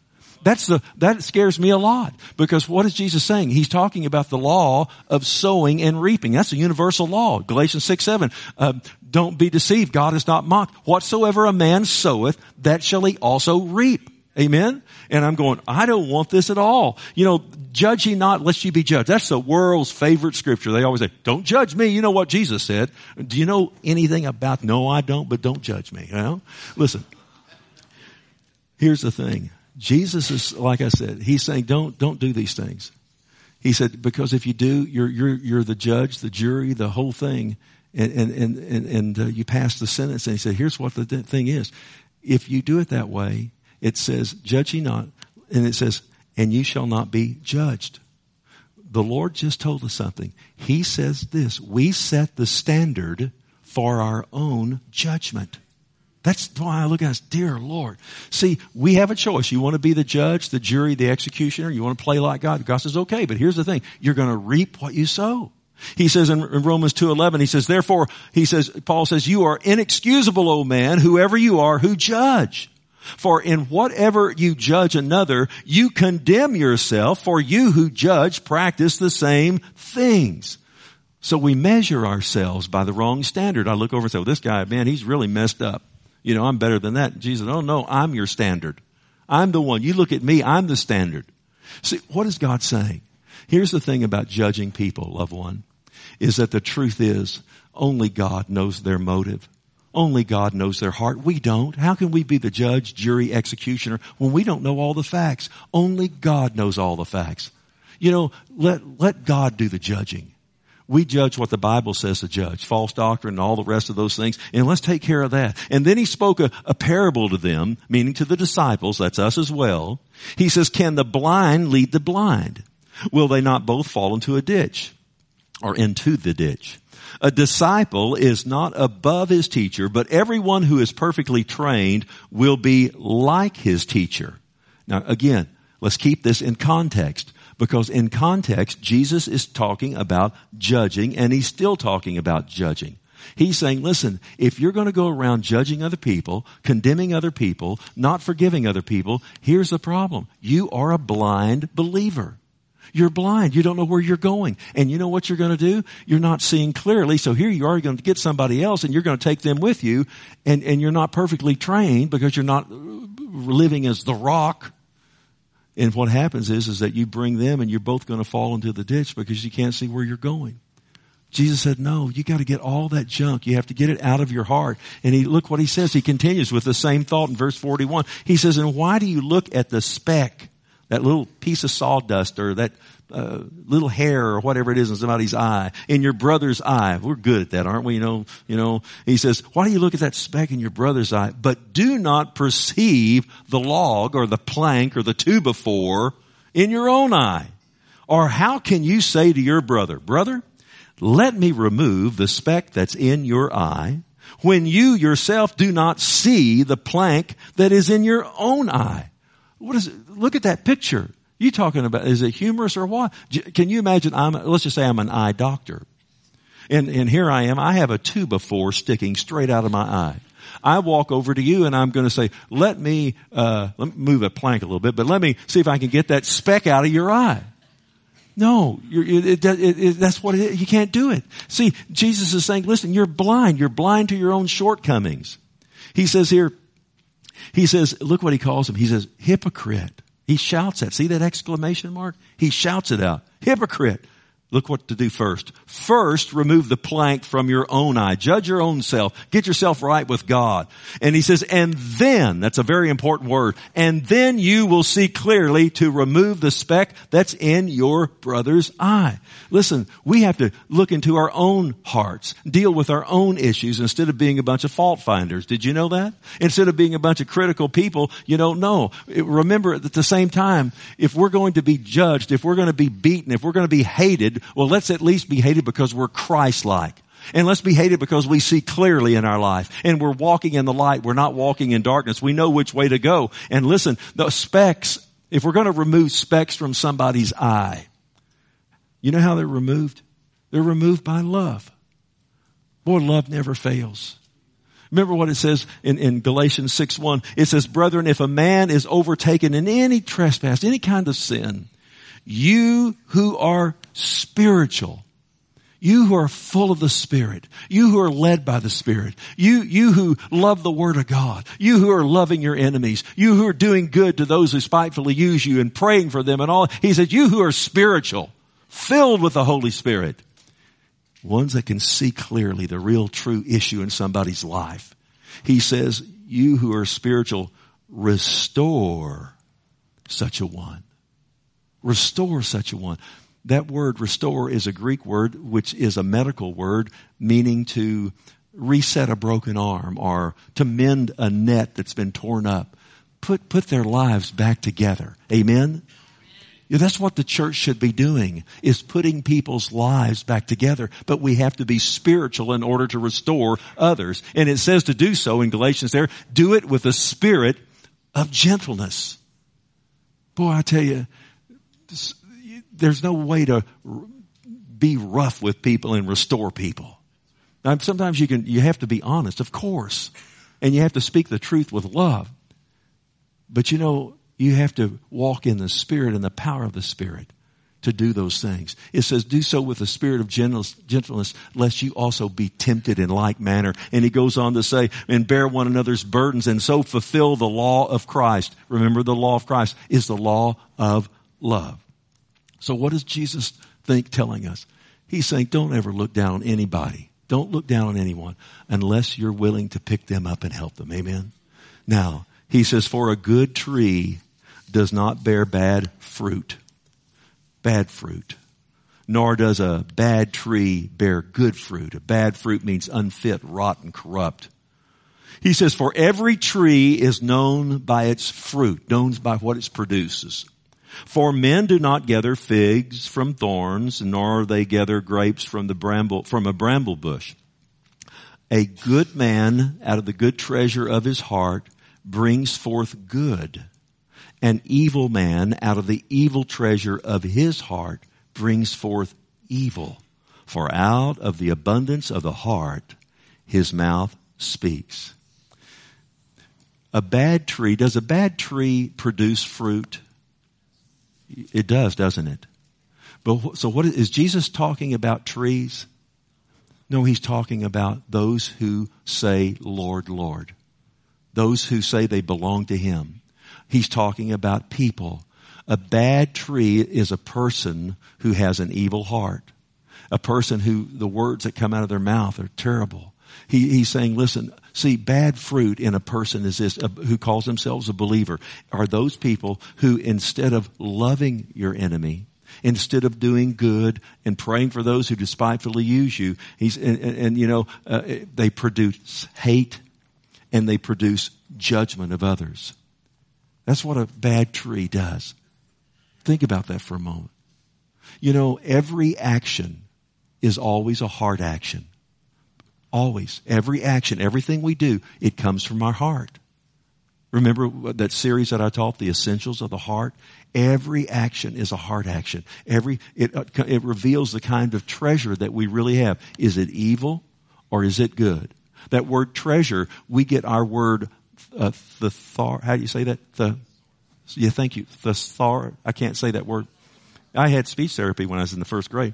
That scares me a lot, because what is Jesus saying? He's talking about the law of sowing and reaping. That's a universal law. Galatians 6:7. Don't be deceived. God is not mocked. Whatsoever a man soweth, that shall he also reap. Amen? And I'm going, I don't want this at all. Judge ye not, lest ye be judged. That's the world's favorite scripture. They always say, don't judge me. You know what Jesus said. Do you know anything about, no, I don't, but don't judge me. Listen, here's the thing. Jesus is, like I said, he's saying, don't do these things. He said, because if you do, you're the judge, the jury, the whole thing, and you pass the sentence. And he said, here's what the thing is. If you do it that way, it says, judge ye not, and it says, and you shall not be judged. The Lord just told us something. He says this, we set the standard for our own judgment. That's why I look at us, dear Lord. See, we have a choice. You want to be the judge, the jury, the executioner. You want to play like God. God says, okay, but here's the thing. You're going to reap what you sow. He says in Romans 2:11, he says, therefore, Paul says, you are inexcusable, O man, whoever you are, who judge. For in whatever you judge another, you condemn yourself, for you who judge practice the same things. So we measure ourselves by the wrong standard. I look over and say, well, this guy, man, he's really messed up. I'm better than that. Jesus, oh no, I'm your standard. I'm the one. You look at me, I'm the standard. See, what is God saying? Here's the thing about judging people, loved one, is that the truth is only God knows their motive. Only God knows their heart. We don't. How can we be the judge, jury, executioner when we don't know all the facts? Only God knows all the facts. Let God do the judging. We judge what the Bible says to judge, false doctrine and all the rest of those things, and let's take care of that. And then he spoke a parable to them, meaning to the disciples, that's us as well. He says, can the blind lead the blind? Will they not both fall into a ditch or into the ditch? A disciple is not above his teacher, but everyone who is perfectly trained will be like his teacher. Now again, let's keep this in context. Because in context, Jesus is talking about judging, and he's still talking about judging. He's saying, listen, if you're going to go around judging other people, condemning other people, not forgiving other people, here's the problem. You are a blind believer. You're blind. You don't know where you're going. And you know what you're going to do? You're not seeing clearly. So here you are going to get somebody else, and you're going to take them with you, and you're not perfectly trained because you're not living as the rock. And what happens is that you bring them and you're both going to fall into the ditch because you can't see where you're going. Jesus said, no, you got to get all that junk. You have to get it out of your heart. And look what he says. He continues with the same thought in verse 41. He says, and why do you look at the speck, that little piece of sawdust or that little hair or whatever it is in somebody's eye, in your brother's eye? We're good at that, aren't we? He says, why do you look at that speck in your brother's eye, but do not perceive the log or the plank or the 2x4 in your own eye? Or how can you say to your brother, brother, let me remove the speck that's in your eye, when you yourself do not see the plank that is in your own eye? What is it? Look at that picture. You talking about, is it humorous or what? Can you imagine, let's just say I'm an eye doctor. And here I am, I have a 2x4 sticking straight out of my eye. I walk over to you and I'm going to say, let me move a plank a little bit, but let me see if I can get that speck out of your eye. No, that's what it is. You can't do it. See, Jesus is saying, listen, you're blind. You're blind to your own shortcomings. He says here, look what he calls him. He says, hypocrite. He shouts that. See that exclamation mark? He shouts it out. Hypocrite. Look what to do first. First, remove the plank from your own eye. Judge your own self. Get yourself right with God. And he says, and then, that's a very important word, and then you will see clearly to remove the speck that's in your brother's eye. Listen, we have to look into our own hearts, deal with our own issues instead of being a bunch of fault finders. Did you know that? Instead of being a bunch of critical people, no. Remember, at the same time, if we're going to be judged, if we're going to be beaten, if we're going to be hated, well, let's at least be hated because we're Christ-like. And let's be hated because we see clearly in our life. And we're walking in the light. We're not walking in darkness. We know which way to go. And listen, the specks, if we're going to remove specks from somebody's eye, you know how they're removed? They're removed by love. Boy, love never fails. Remember what it says in Galatians 6:1. It says, brethren, if a man is overtaken in any trespass, any kind of sin, you who are spiritual, you who are full of the Spirit, you who are led by the Spirit, you who love the Word of God, you who are loving your enemies, you who are doing good to those who spitefully use you and praying for them and all. He says, you who are spiritual, filled with the Holy Spirit, ones that can see clearly the real true issue in somebody's life. He says, you who are spiritual, restore such a one. Restore such a one. That word restore is a Greek word which is a medical word meaning to reset a broken arm or to mend a net that's been torn up. Put their lives back together. Amen? Yeah, that's what the church should be doing, is putting people's lives back together. But we have to be spiritual in order to restore others. And it says to do so in Galatians there, do it with a spirit of gentleness. Boy, I tell you, there's no way to be rough with people and restore people. Now, sometimes you have to be honest, of course, and you have to speak the truth with love. But you have to walk in the Spirit and the power of the Spirit to do those things. It says, do so with a spirit of gentleness, lest you also be tempted in like manner. And he goes on to say, and bear one another's burdens and so fulfill the law of Christ. Remember, the law of Christ is the law of love. So what does Jesus telling us? He's saying, don't ever look down on anybody. Don't look down on anyone unless you're willing to pick them up and help them. Amen? Now, he says, for a good tree does not bear bad fruit, nor does a bad tree bear good fruit. A bad fruit means unfit, rotten, corrupt. He says, for every tree is known by its fruit, known by what it produces. For men do not gather figs from thorns, nor they gather grapes from a bramble bush. A good man out of the good treasure of his heart brings forth good. An evil man out of the evil treasure of his heart brings forth evil. For out of the abundance of the heart, his mouth speaks. Does a bad tree produce fruit? It does, doesn't it? But so what is Jesus talking about trees? No, he's talking about those who say, Lord, Lord. Those who say they belong to him. He's talking about people. A bad tree is a person who has an evil heart. A person who the words that come out of their mouth are terrible. He's saying, listen, see, bad fruit in a person is this, who calls themselves a believer, are those people who instead of loving your enemy, instead of doing good and praying for those who despitefully use you, they produce hate and they produce judgment of others. That's what a bad tree does. Think about that for a moment. Every action is always a heart action. Always. Every action, everything we do, it comes from our heart. Remember that series that I taught, The Essentials of the Heart? Every action is a heart action. It reveals the kind of treasure that we really have. Is it evil or is it good? That word treasure, we get our word, how do you say that? Thank you. I can't say that word. I had speech therapy when I was in the first grade.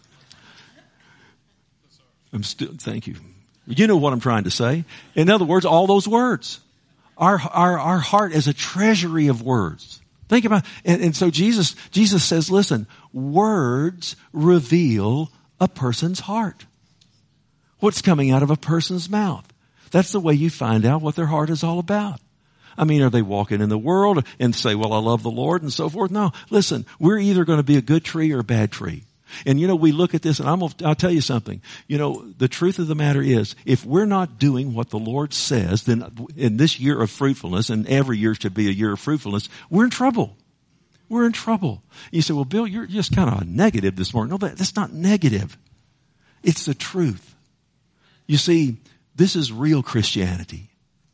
Thank you. You know what I'm trying to say. In other words, all those words. Our heart is a treasury of words. Think about it. And so Jesus says, listen, words reveal a person's heart. What's coming out of a person's mouth? That's the way you find out what their heart is all about. I mean, are they walking in the world and say, well, I love the Lord and so forth? No, listen, we're either going to be a good tree or a bad tree. And we look at this and I'll tell you something. The truth of the matter is, if we're not doing what the Lord says, then in this year of fruitfulness, and every year should be a year of fruitfulness, we're in trouble. We're in trouble. You say, well, Bill, you're just kind of negative this morning. No, that's not negative. It's the truth. You see, this is real Christianity.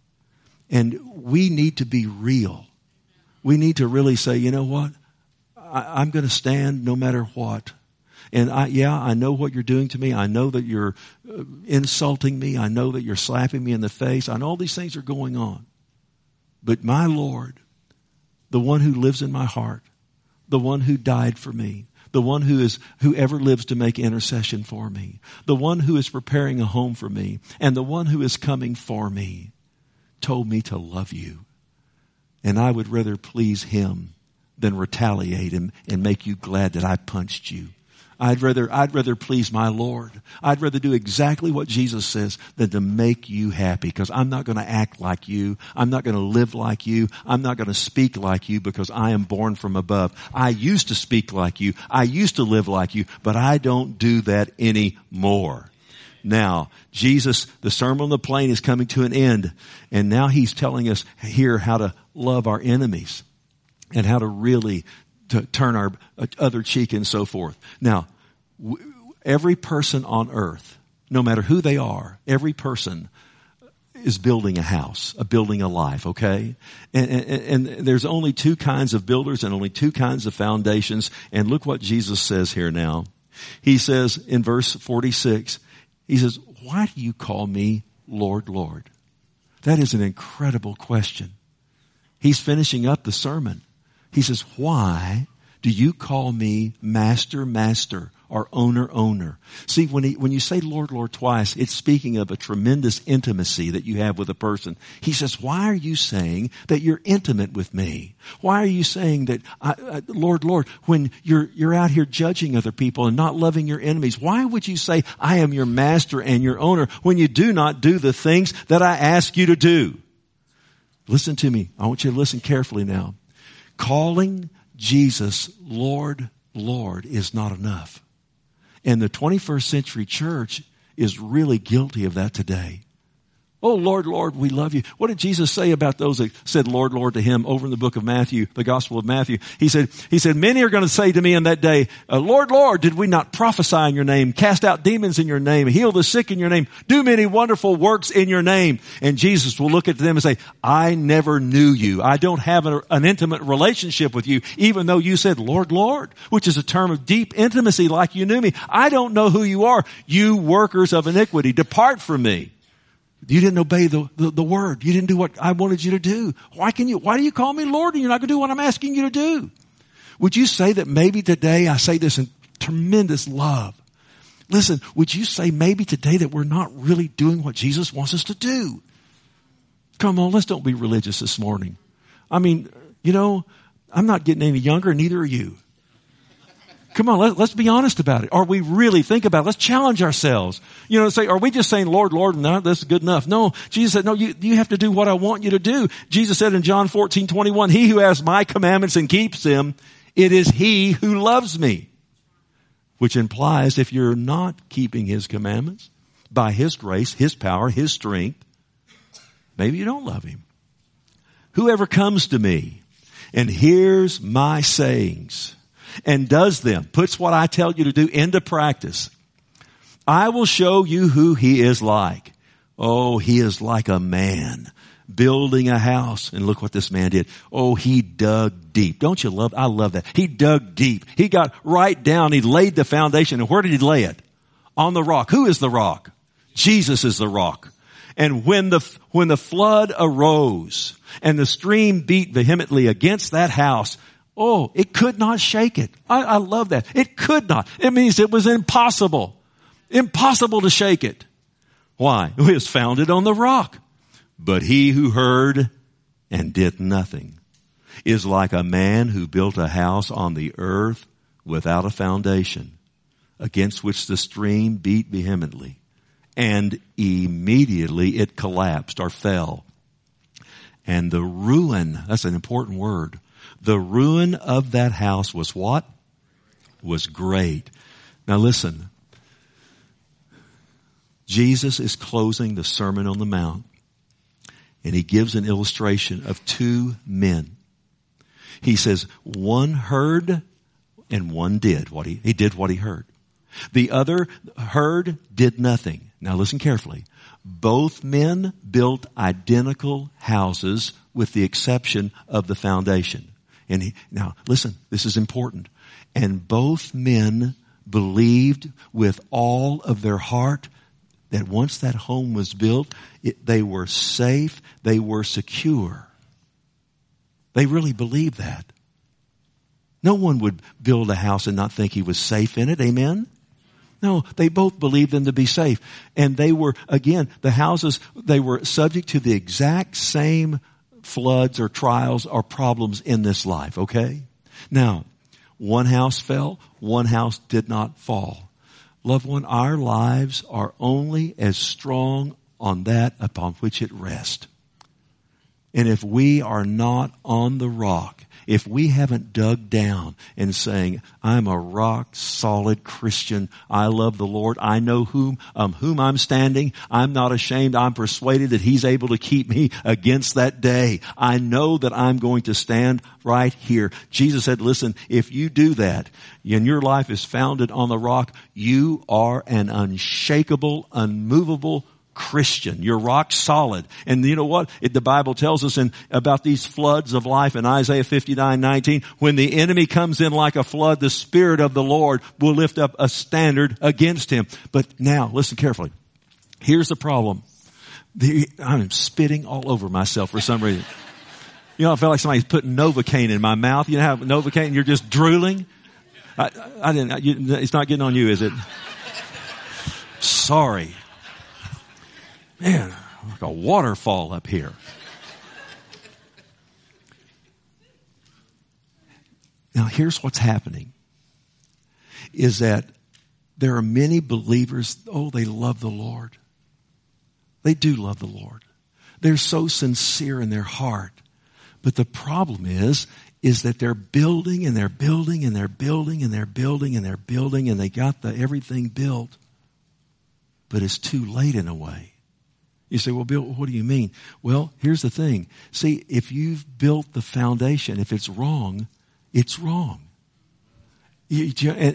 And we need to be real. We need to really say, you know what? I'm going to stand no matter what. And I know what you're doing to me. I know that you're insulting me. I know that you're slapping me in the face. I know all these things are going on. But my Lord, the one who lives in my heart, the one who died for me, the one who ever lives to make intercession for me, the one who is preparing a home for me, and the one who is coming for me, told me to love you. And I would rather please him than retaliate him and make you glad that I punched you. I'd rather please my Lord. I'd rather do exactly what Jesus says than to make you happy, because I'm not going to act like you. I'm not going to live like you. I'm not going to speak like you, because I am born from above. I used to speak like you. I used to live like you, but I don't do that anymore. Now, Jesus, the Sermon on the Plain is coming to an end, and now he's telling us here how to love our enemies and how to really to turn our other cheek and so forth. Now, every person on earth, no matter who they are, every person is building a house, building a life, okay? And there's only two kinds of builders and only two kinds of foundations. And look what Jesus says here now. He says in verse 46, he says, why do you call me Lord, Lord? That is an incredible question. He's finishing up the sermon. He says, why do you call me Master, Master, or Owner, Owner? See, when you say Lord, Lord twice, it's speaking of a tremendous intimacy that you have with a person. He says, why are you saying that you're intimate with me? Why are you saying that, Lord, Lord, when you're out here judging other people and not loving your enemies? Why would you say, I am your Master and your Owner, when you do not do the things that I ask you to do? Listen to me. I want you to listen carefully now. Calling Jesus Lord, Lord is not enough. And the 21st century church is really guilty of that today. Oh, Lord, Lord, we love you. What did Jesus say about those that said Lord, Lord to him over in the book of Matthew, the Gospel of Matthew? He said, many are going to say to me in that day, Lord, Lord, did we not prophesy in your name, cast out demons in your name, heal the sick in your name, do many wonderful works in your name? And Jesus will look at them and say, I never knew you. I don't have an intimate relationship with you, even though you said, Lord, Lord, which is a term of deep intimacy like you knew me. I don't know who you are, you workers of iniquity. Depart from me. You didn't obey the word. You didn't do what I wanted you to do. Why do you call me Lord and you're not going to do what I'm asking you to do? Would you say that maybe today, I say this in tremendous love. Listen, would you say maybe today that we're not really doing what Jesus wants us to do? Come on, let's don't be religious this morning. I mean, I'm not getting any younger, neither are you. Come on, let's be honest about it. Are we really, think about it, let's challenge ourselves. Say, are we just saying, Lord, Lord, no, this is good enough? No, Jesus said, no, you have to do what I want you to do. Jesus said in John 14:21, he who has my commandments and keeps them, it is he who loves me. Which implies if you're not keeping his commandments, by his grace, his power, his strength, maybe you don't love him. Whoever comes to me and hears my sayings, and does them, puts what I tell you to do into practice, I will show you who he is like. Oh, he is like a man building a house. And look what this man did. Oh, he dug deep. Don't you love, I love that. He dug deep. He got right down. He laid the foundation. And where did he lay it? On the rock. Who is the rock? Jesus is the rock. And when the flood arose and the stream beat vehemently against that house, Oh, it could not shake it. I love that. It could not. It means it was impossible. Impossible to shake it. Why? It was founded on the rock. But he who heard and did nothing is like a man who built a house on the earth without a foundation, against which the stream beat vehemently, and immediately it collapsed or fell. And the ruin, that's an important word, the ruin of that house was what? Was great. Now listen, Jesus is closing the Sermon on the Mount, and he gives an illustration of two men. He says, one heard and one did what he did what he heard. The other heard, did nothing. Now listen carefully. Both men built identical houses with the exception of the foundation. Now listen, this is important. And both men believed with all of their heart that once that home was built, they were safe, they were secure. They really believed that. No one would build a house and not think he was safe in it. Amen? No, they both believed them to be safe. And they were, again, the houses, they were subject to the exact same floods or trials or problems in this life, okay? Now, one house fell, one house did not fall. Loved one, our lives are only as strong on that upon which it rests. And if we are not on the rock, if we haven't dug down and saying, I'm a rock solid Christian, I love the Lord, I know whom I'm standing, I'm not ashamed, I'm persuaded that he's able to keep me against that day. I know that I'm going to stand right here. Jesus said, listen, if you do that and your life is founded on the rock, you are an unshakable, unmovable Christian. You're rock solid. And you know what? The Bible tells us about these floods of life in Isaiah 59:19. When the enemy comes in like a flood, the Spirit of the Lord will lift up a standard against him. But now, listen carefully. Here's the problem. I'm spitting all over myself for some reason. You know, I feel like somebody's putting Novocaine in my mouth. You know how Novocaine, you're just drooling? It's not getting on you, is it? Sorry. Man, like a waterfall up here. Now here's what's happening. Is that there are many believers, they love the Lord. They do love the Lord. They're so sincere in their heart. But the problem is that they're building and they're building and they're building and they're building and they're building and they got everything built. But it's too late in a way. You say, well, Bill, what do you mean? Well, here's the thing. See, if you've built the foundation, if it's wrong, it's wrong. And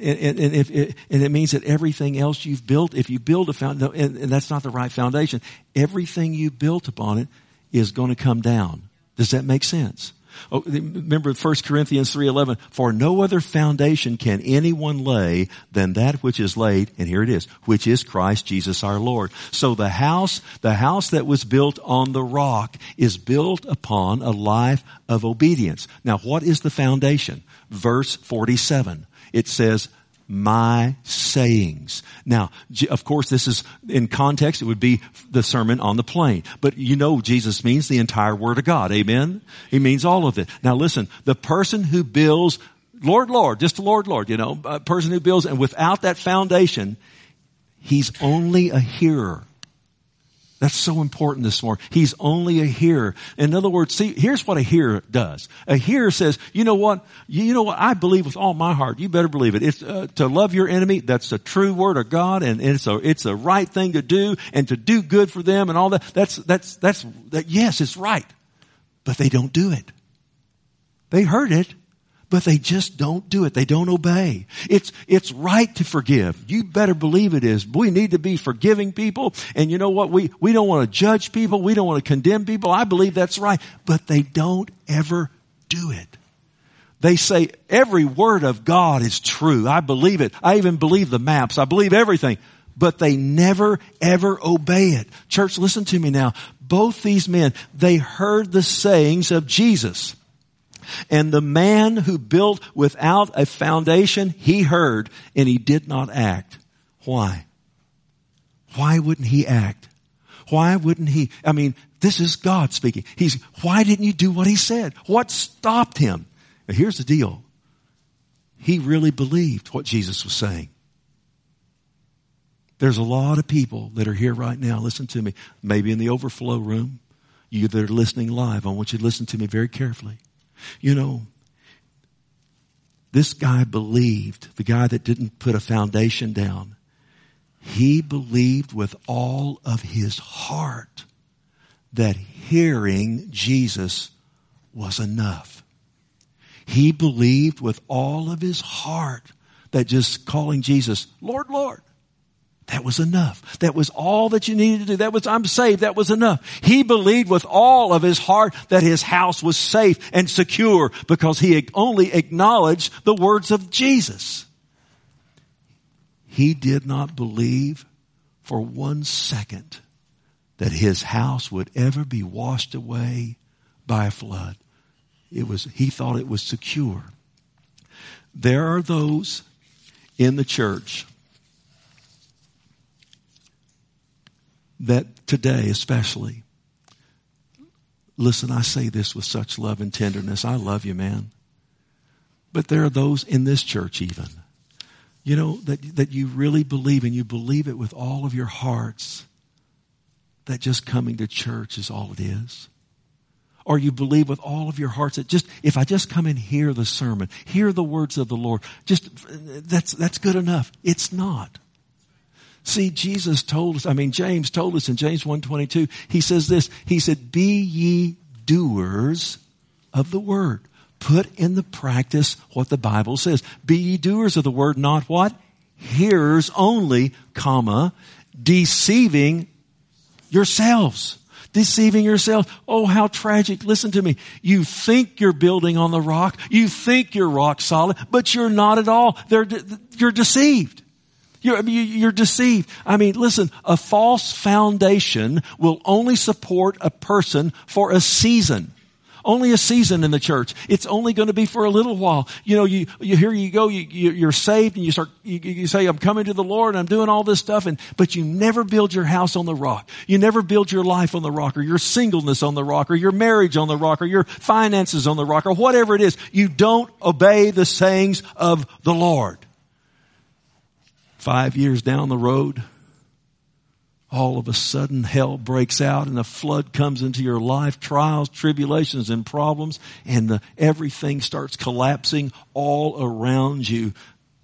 it means that everything else you've built, if you build a foundation, and that's not the right foundation, everything you built upon it is going to come down. Does that make sense? Oh, remember 1 Corinthians 3:11, for no other foundation can anyone lay than that which is laid, and here it is, which is Christ Jesus our Lord. So the house that was built on the rock is built upon a life of obedience. Now what is the foundation? Verse 47. It says, my sayings. Now, of course, this is in context. It would be the Sermon on the Plain. But you know Jesus means the entire Word of God. Amen? He means all of it. Now listen, the person who builds, Lord, Lord, just Lord, Lord, a person who builds, and without that foundation, he's only a hearer. That's so important this morning. He's only a hearer. In other words, see, here's what a hearer does. A hearer says, you know what? I believe with all my heart. You better believe it. It's to love your enemy. That's the true word of God, and it's a right thing to do, and to do good for them, and all that. That's yes, it's right. But they don't do it. They heard it, but they just don't do it. They don't obey. It's right to forgive. You better believe it is. We need to be forgiving people. And you know what? We don't want to judge people. We don't want to condemn people. I believe that's right. But they don't ever do it. They say every word of God is true. I believe it. I even believe the maps. I believe everything. But they never ever obey it. Church, listen to me now. Both these men, they heard the sayings of Jesus. And the man who built without a foundation, he heard and he did not act. Why? Why wouldn't he act? Why wouldn't he? I mean, this is God speaking. Why didn't you do what he said? What stopped him? Now, here's the deal. He really believed what Jesus was saying. There's a lot of people that are here right now. Listen to me. Maybe in the overflow room. You that are listening live, I want you to listen to me very carefully. You know, this guy believed, the guy that didn't put a foundation down, he believed with all of his heart that hearing Jesus was enough. He believed with all of his heart that just calling Jesus, Lord, Lord, that was enough. That was all that you needed to do. I'm saved. That was enough. He believed with all of his heart that his house was safe and secure because he only acknowledged the words of Jesus. He did not believe for 1 second that his house would ever be washed away by a flood. He thought it was secure. There are those in the church that today especially, listen, I say this with such love and tenderness. I love you, man. But there are those in this church even, you know, that you really believe, and you believe it with all of your hearts, that just coming to church is all it is. Or you believe with all of your hearts that if I just come and hear the sermon, hear the words of the Lord, that's good enough. It's not. See, James told us in James 1:22, he says this, he said, be ye doers of the word. Put in the practice what the Bible says. Be ye doers of the word, not what? Hearers only, deceiving yourselves. Deceiving yourselves. Oh, how tragic. Listen to me. You think you're building on the rock. You think you're rock solid, but you're not at all. You're deceived. You're deceived. Listen, a false foundation will only support a person for a season. Only a season in the church. It's only going to be for a little while. You know, here you go, you're saved and you say, I'm coming to the Lord and I'm doing all this stuff, but you never build your house on the rock. You never build your life on the rock, or your singleness on the rock, or your marriage on the rock, or your finances on the rock, or whatever it is. You don't obey the sayings of the Lord. 5 years down the road, all of a sudden hell breaks out and a flood comes into your life, trials, tribulations, and problems, and everything starts collapsing all around you.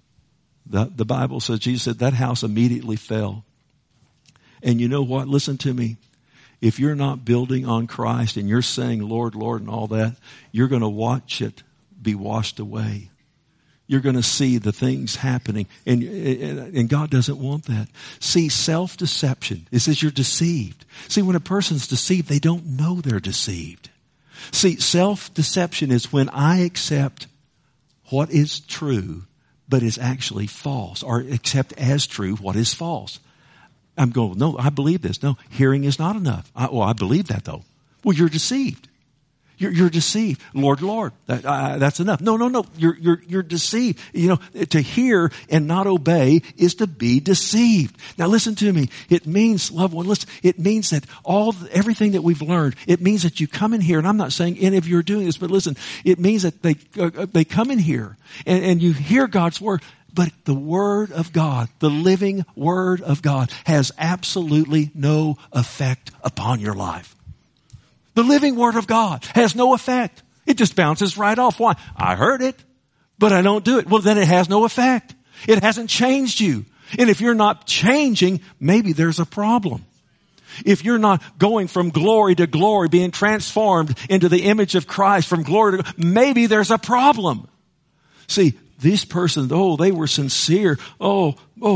The Bible says, Jesus said, that house immediately fell. And you know what? Listen to me. If you're not building on Christ and you're saying, Lord, Lord, and all that, you're going to watch it be washed away. You're going to see the things happening. And God doesn't want that. See, self-deception. It says you're deceived. See, when a person's deceived, they don't know they're deceived. See, self-deception is when I accept what is true, but is actually false, or accept as true what is false. I'm going, no, I believe this. No, hearing is not enough. I believe that though. Well, you're deceived. You're deceived. Lord, Lord, that's enough. No. You're deceived. You know, to hear and not obey is to be deceived. Now listen to me. It means, loved one, listen, it means that everything that we've learned, it means that you come in here, and I'm not saying any of you are doing this, but listen, it means that they come in here and you hear God's word. But the Word of God, the living Word of God, has absolutely no effect upon your life. The living Word of God has no effect. It just bounces right off. Why? I heard it, but I don't do it. Well, then it has no effect. It hasn't changed you. And if you're not changing, maybe there's a problem. If you're not going from glory to glory, being transformed into the image of Christ from glory to glory, maybe there's a problem. See, these persons, they were sincere. But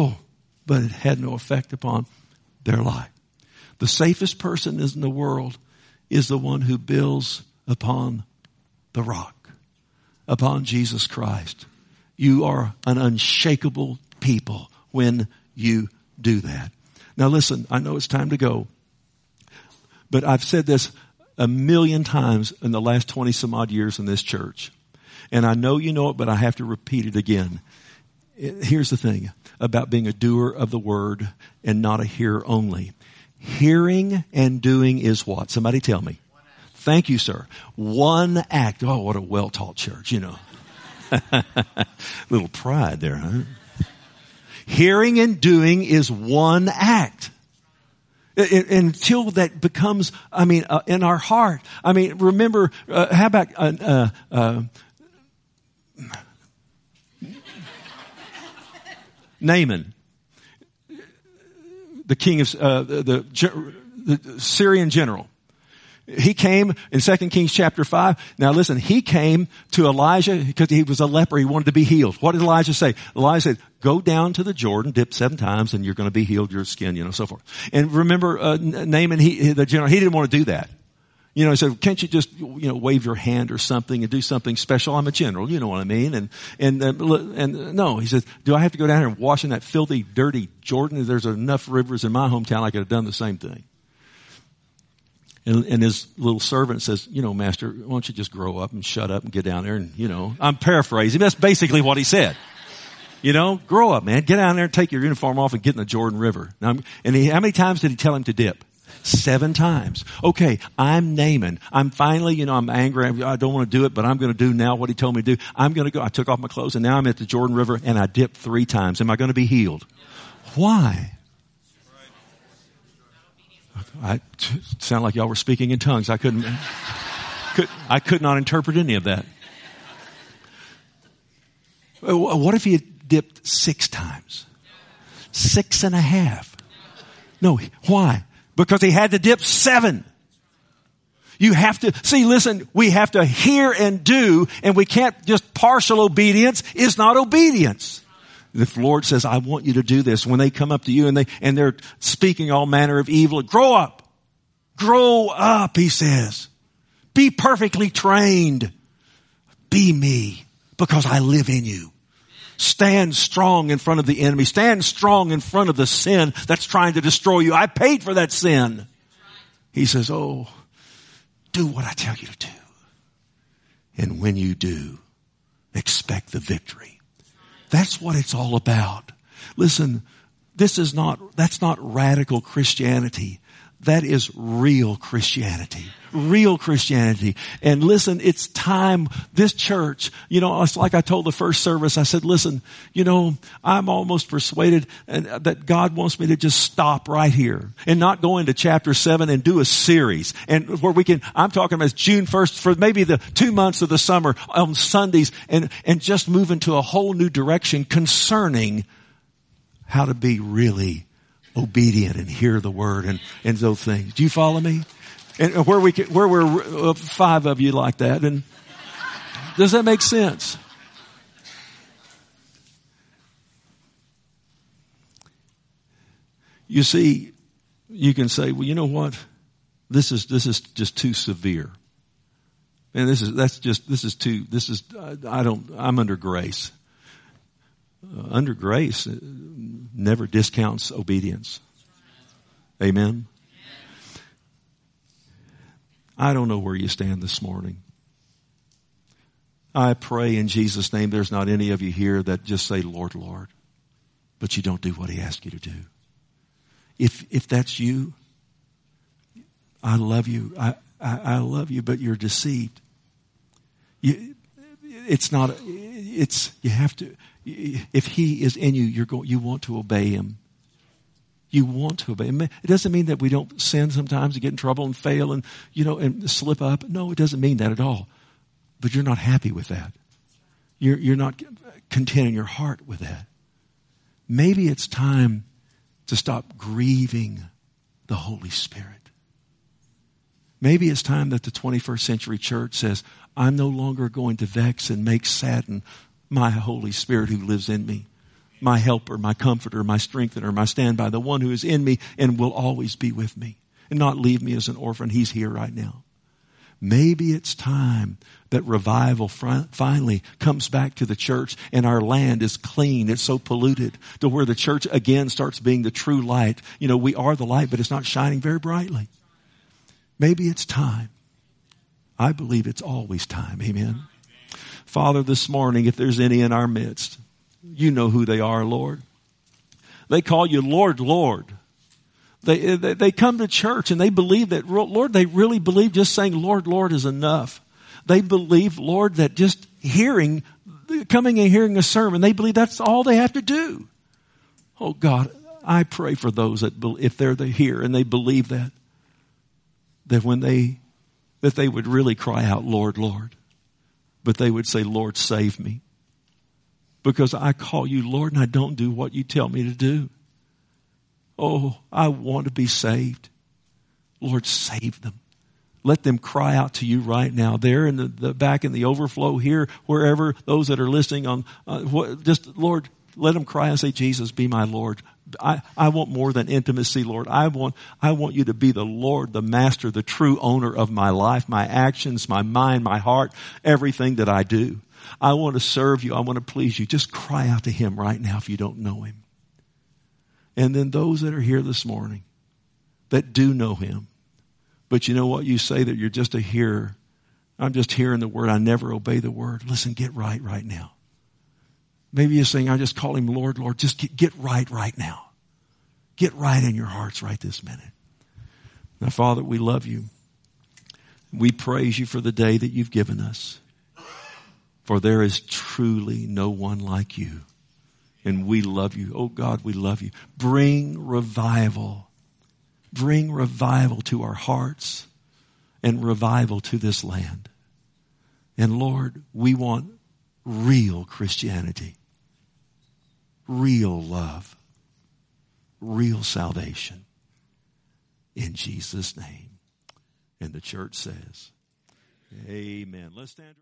it had no effect upon their life. The safest person in the world is the one who builds upon the rock, upon Jesus Christ. You are an unshakable people when you do that. Now listen, I know it's time to go, but I've said this a million times in the last 20 some odd years in this church. And I know you know it, but I have to repeat it again. Here's the thing about being a doer of the word and not a hearer only. Hearing and doing is what? Somebody tell me. Thank you, sir. One act. Oh, what a well-taught church, you know. Little pride there, huh? Hearing and doing is one act. Until that becomes, in our heart. Remember, how about, Naaman, the king of, the Syrian general. He came in 2 Kings chapter 5. Now listen, he came to Elijah because he was a leper. He wanted to be healed. What did Elijah say? Elijah said, go down to the Jordan, dip 7 times, and you're going to be healed, your skin, so forth. And remember, Naaman, the general, he didn't want to do that. He said, can't you just, wave your hand or something and do something special? I'm a general, you know what I mean? And no, he says, do I have to go down here and wash in that filthy, dirty Jordan? There's enough rivers in my hometown, I could have done the same thing. And his little servant says, Master, why don't you just grow up and shut up and get down there and, I'm paraphrasing. That's basically what he said. Grow up, man. Get down there and take your uniform off and get in the Jordan River. How many times did he tell him to dip? 7 times. Okay, I'm Naaman. I'm finally, I'm angry. I don't want to do it, but I'm going to do now what he told me to do. I'm going to go. I took off my clothes and now I'm at the Jordan River and I dipped 3 times. Am I going to be healed? Why? I sound like y'all were speaking in tongues. I could not interpret any of that. What if he had dipped 6 times? 6.5. No, why? Because he had to dip 7. You have to, listen, we have to hear and do, and we can't just partial obedience is not obedience. If the Lord says, I want you to do this, when they come up to you and they're speaking all manner of evil, grow up. Grow up, he says. Be perfectly trained. Be me, because I live in you. Stand strong in front of the enemy. Stand strong in front of the sin that's trying to destroy you. I paid for that sin. He says, oh, do what I tell you to do. And when you do, expect the victory. That's what it's all about. Listen, that's not radical Christianity. That is real Christianity. Real Christianity. And listen, it's time, this church, it's like I told the first service, I said, listen, I'm almost persuaded that God wants me to just stop right here and not go into chapter 7 and do a series. And where I'm talking about June 1st for maybe the 2 months of the summer on Sundays and just move into a whole new direction concerning how to be really obedient and hear the word and those things. Do you follow me? And where we're 5 of you like that, and does that make sense? You see, you can say, well, you know what? This is just too severe. And I'm under grace. Under grace never discounts obedience. Amen. I don't know where you stand this morning. I pray in Jesus' name there's not any of you here that just say, Lord, Lord, but you don't do what he asked you to do. If that's you, I love you. I love you, but you're deceived. You have to, if he is in you, you want to obey him. You want to obey him. It doesn't mean that we don't sin sometimes and get in trouble and fail and, and slip up. No, it doesn't mean that at all. But you're not happy with that. You're not content in your heart with that. Maybe it's time to stop grieving the Holy Spirit. Maybe it's time that the 21st century church says, I'm no longer going to vex and make sadden my Holy Spirit who lives in me. My helper, my comforter, my strengthener, my standby, the one who is in me and will always be with me and not leave me as an orphan. He's here right now. Maybe it's time that revival finally comes back to the church and our land is clean. It's so polluted to where the church again starts being the true light. We are the light, but it's not shining very brightly. Maybe it's time. I believe it's always time. Amen. Father, this morning, if there's any in our midst, you know who they are, Lord. They call you Lord, Lord. They come to church and they believe that, Lord, they really believe just saying Lord, Lord is enough. They believe, Lord, that just coming and hearing a sermon, they believe that's all they have to do. Oh God, I pray for those that, if they're here and they believe that they would really cry out, Lord, Lord. But they would say, Lord, save me. Because I call you Lord and I don't do what you tell me to do. Oh, I want to be saved. Lord, save them. Let them cry out to you right now. There in the back in the overflow here, wherever, those that are listening on, just Lord, let them cry and say, Jesus, be my Lord. I want more than intimacy, Lord. I want you to be the Lord, the master, the true owner of my life, my actions, my mind, my heart, everything that I do. I want to serve you. I want to please you. Just cry out to him right now if you don't know him. And then those that are here this morning that do know him, but you know what? You say that you're just a hearer. I'm just hearing the word. I never obey the word. Listen, get right now. Maybe you're saying, I just call him Lord, Lord. Just get right now. Get right in your hearts right this minute. Now, Father, we love you. We praise you for the day that you've given us. For there is truly no one like you. And we love you. Oh God, we love you. Bring revival. Bring revival to our hearts and revival to this land. And Lord, we want real Christianity, real love, real salvation. In Jesus' name. And the church says, amen. Let's stand.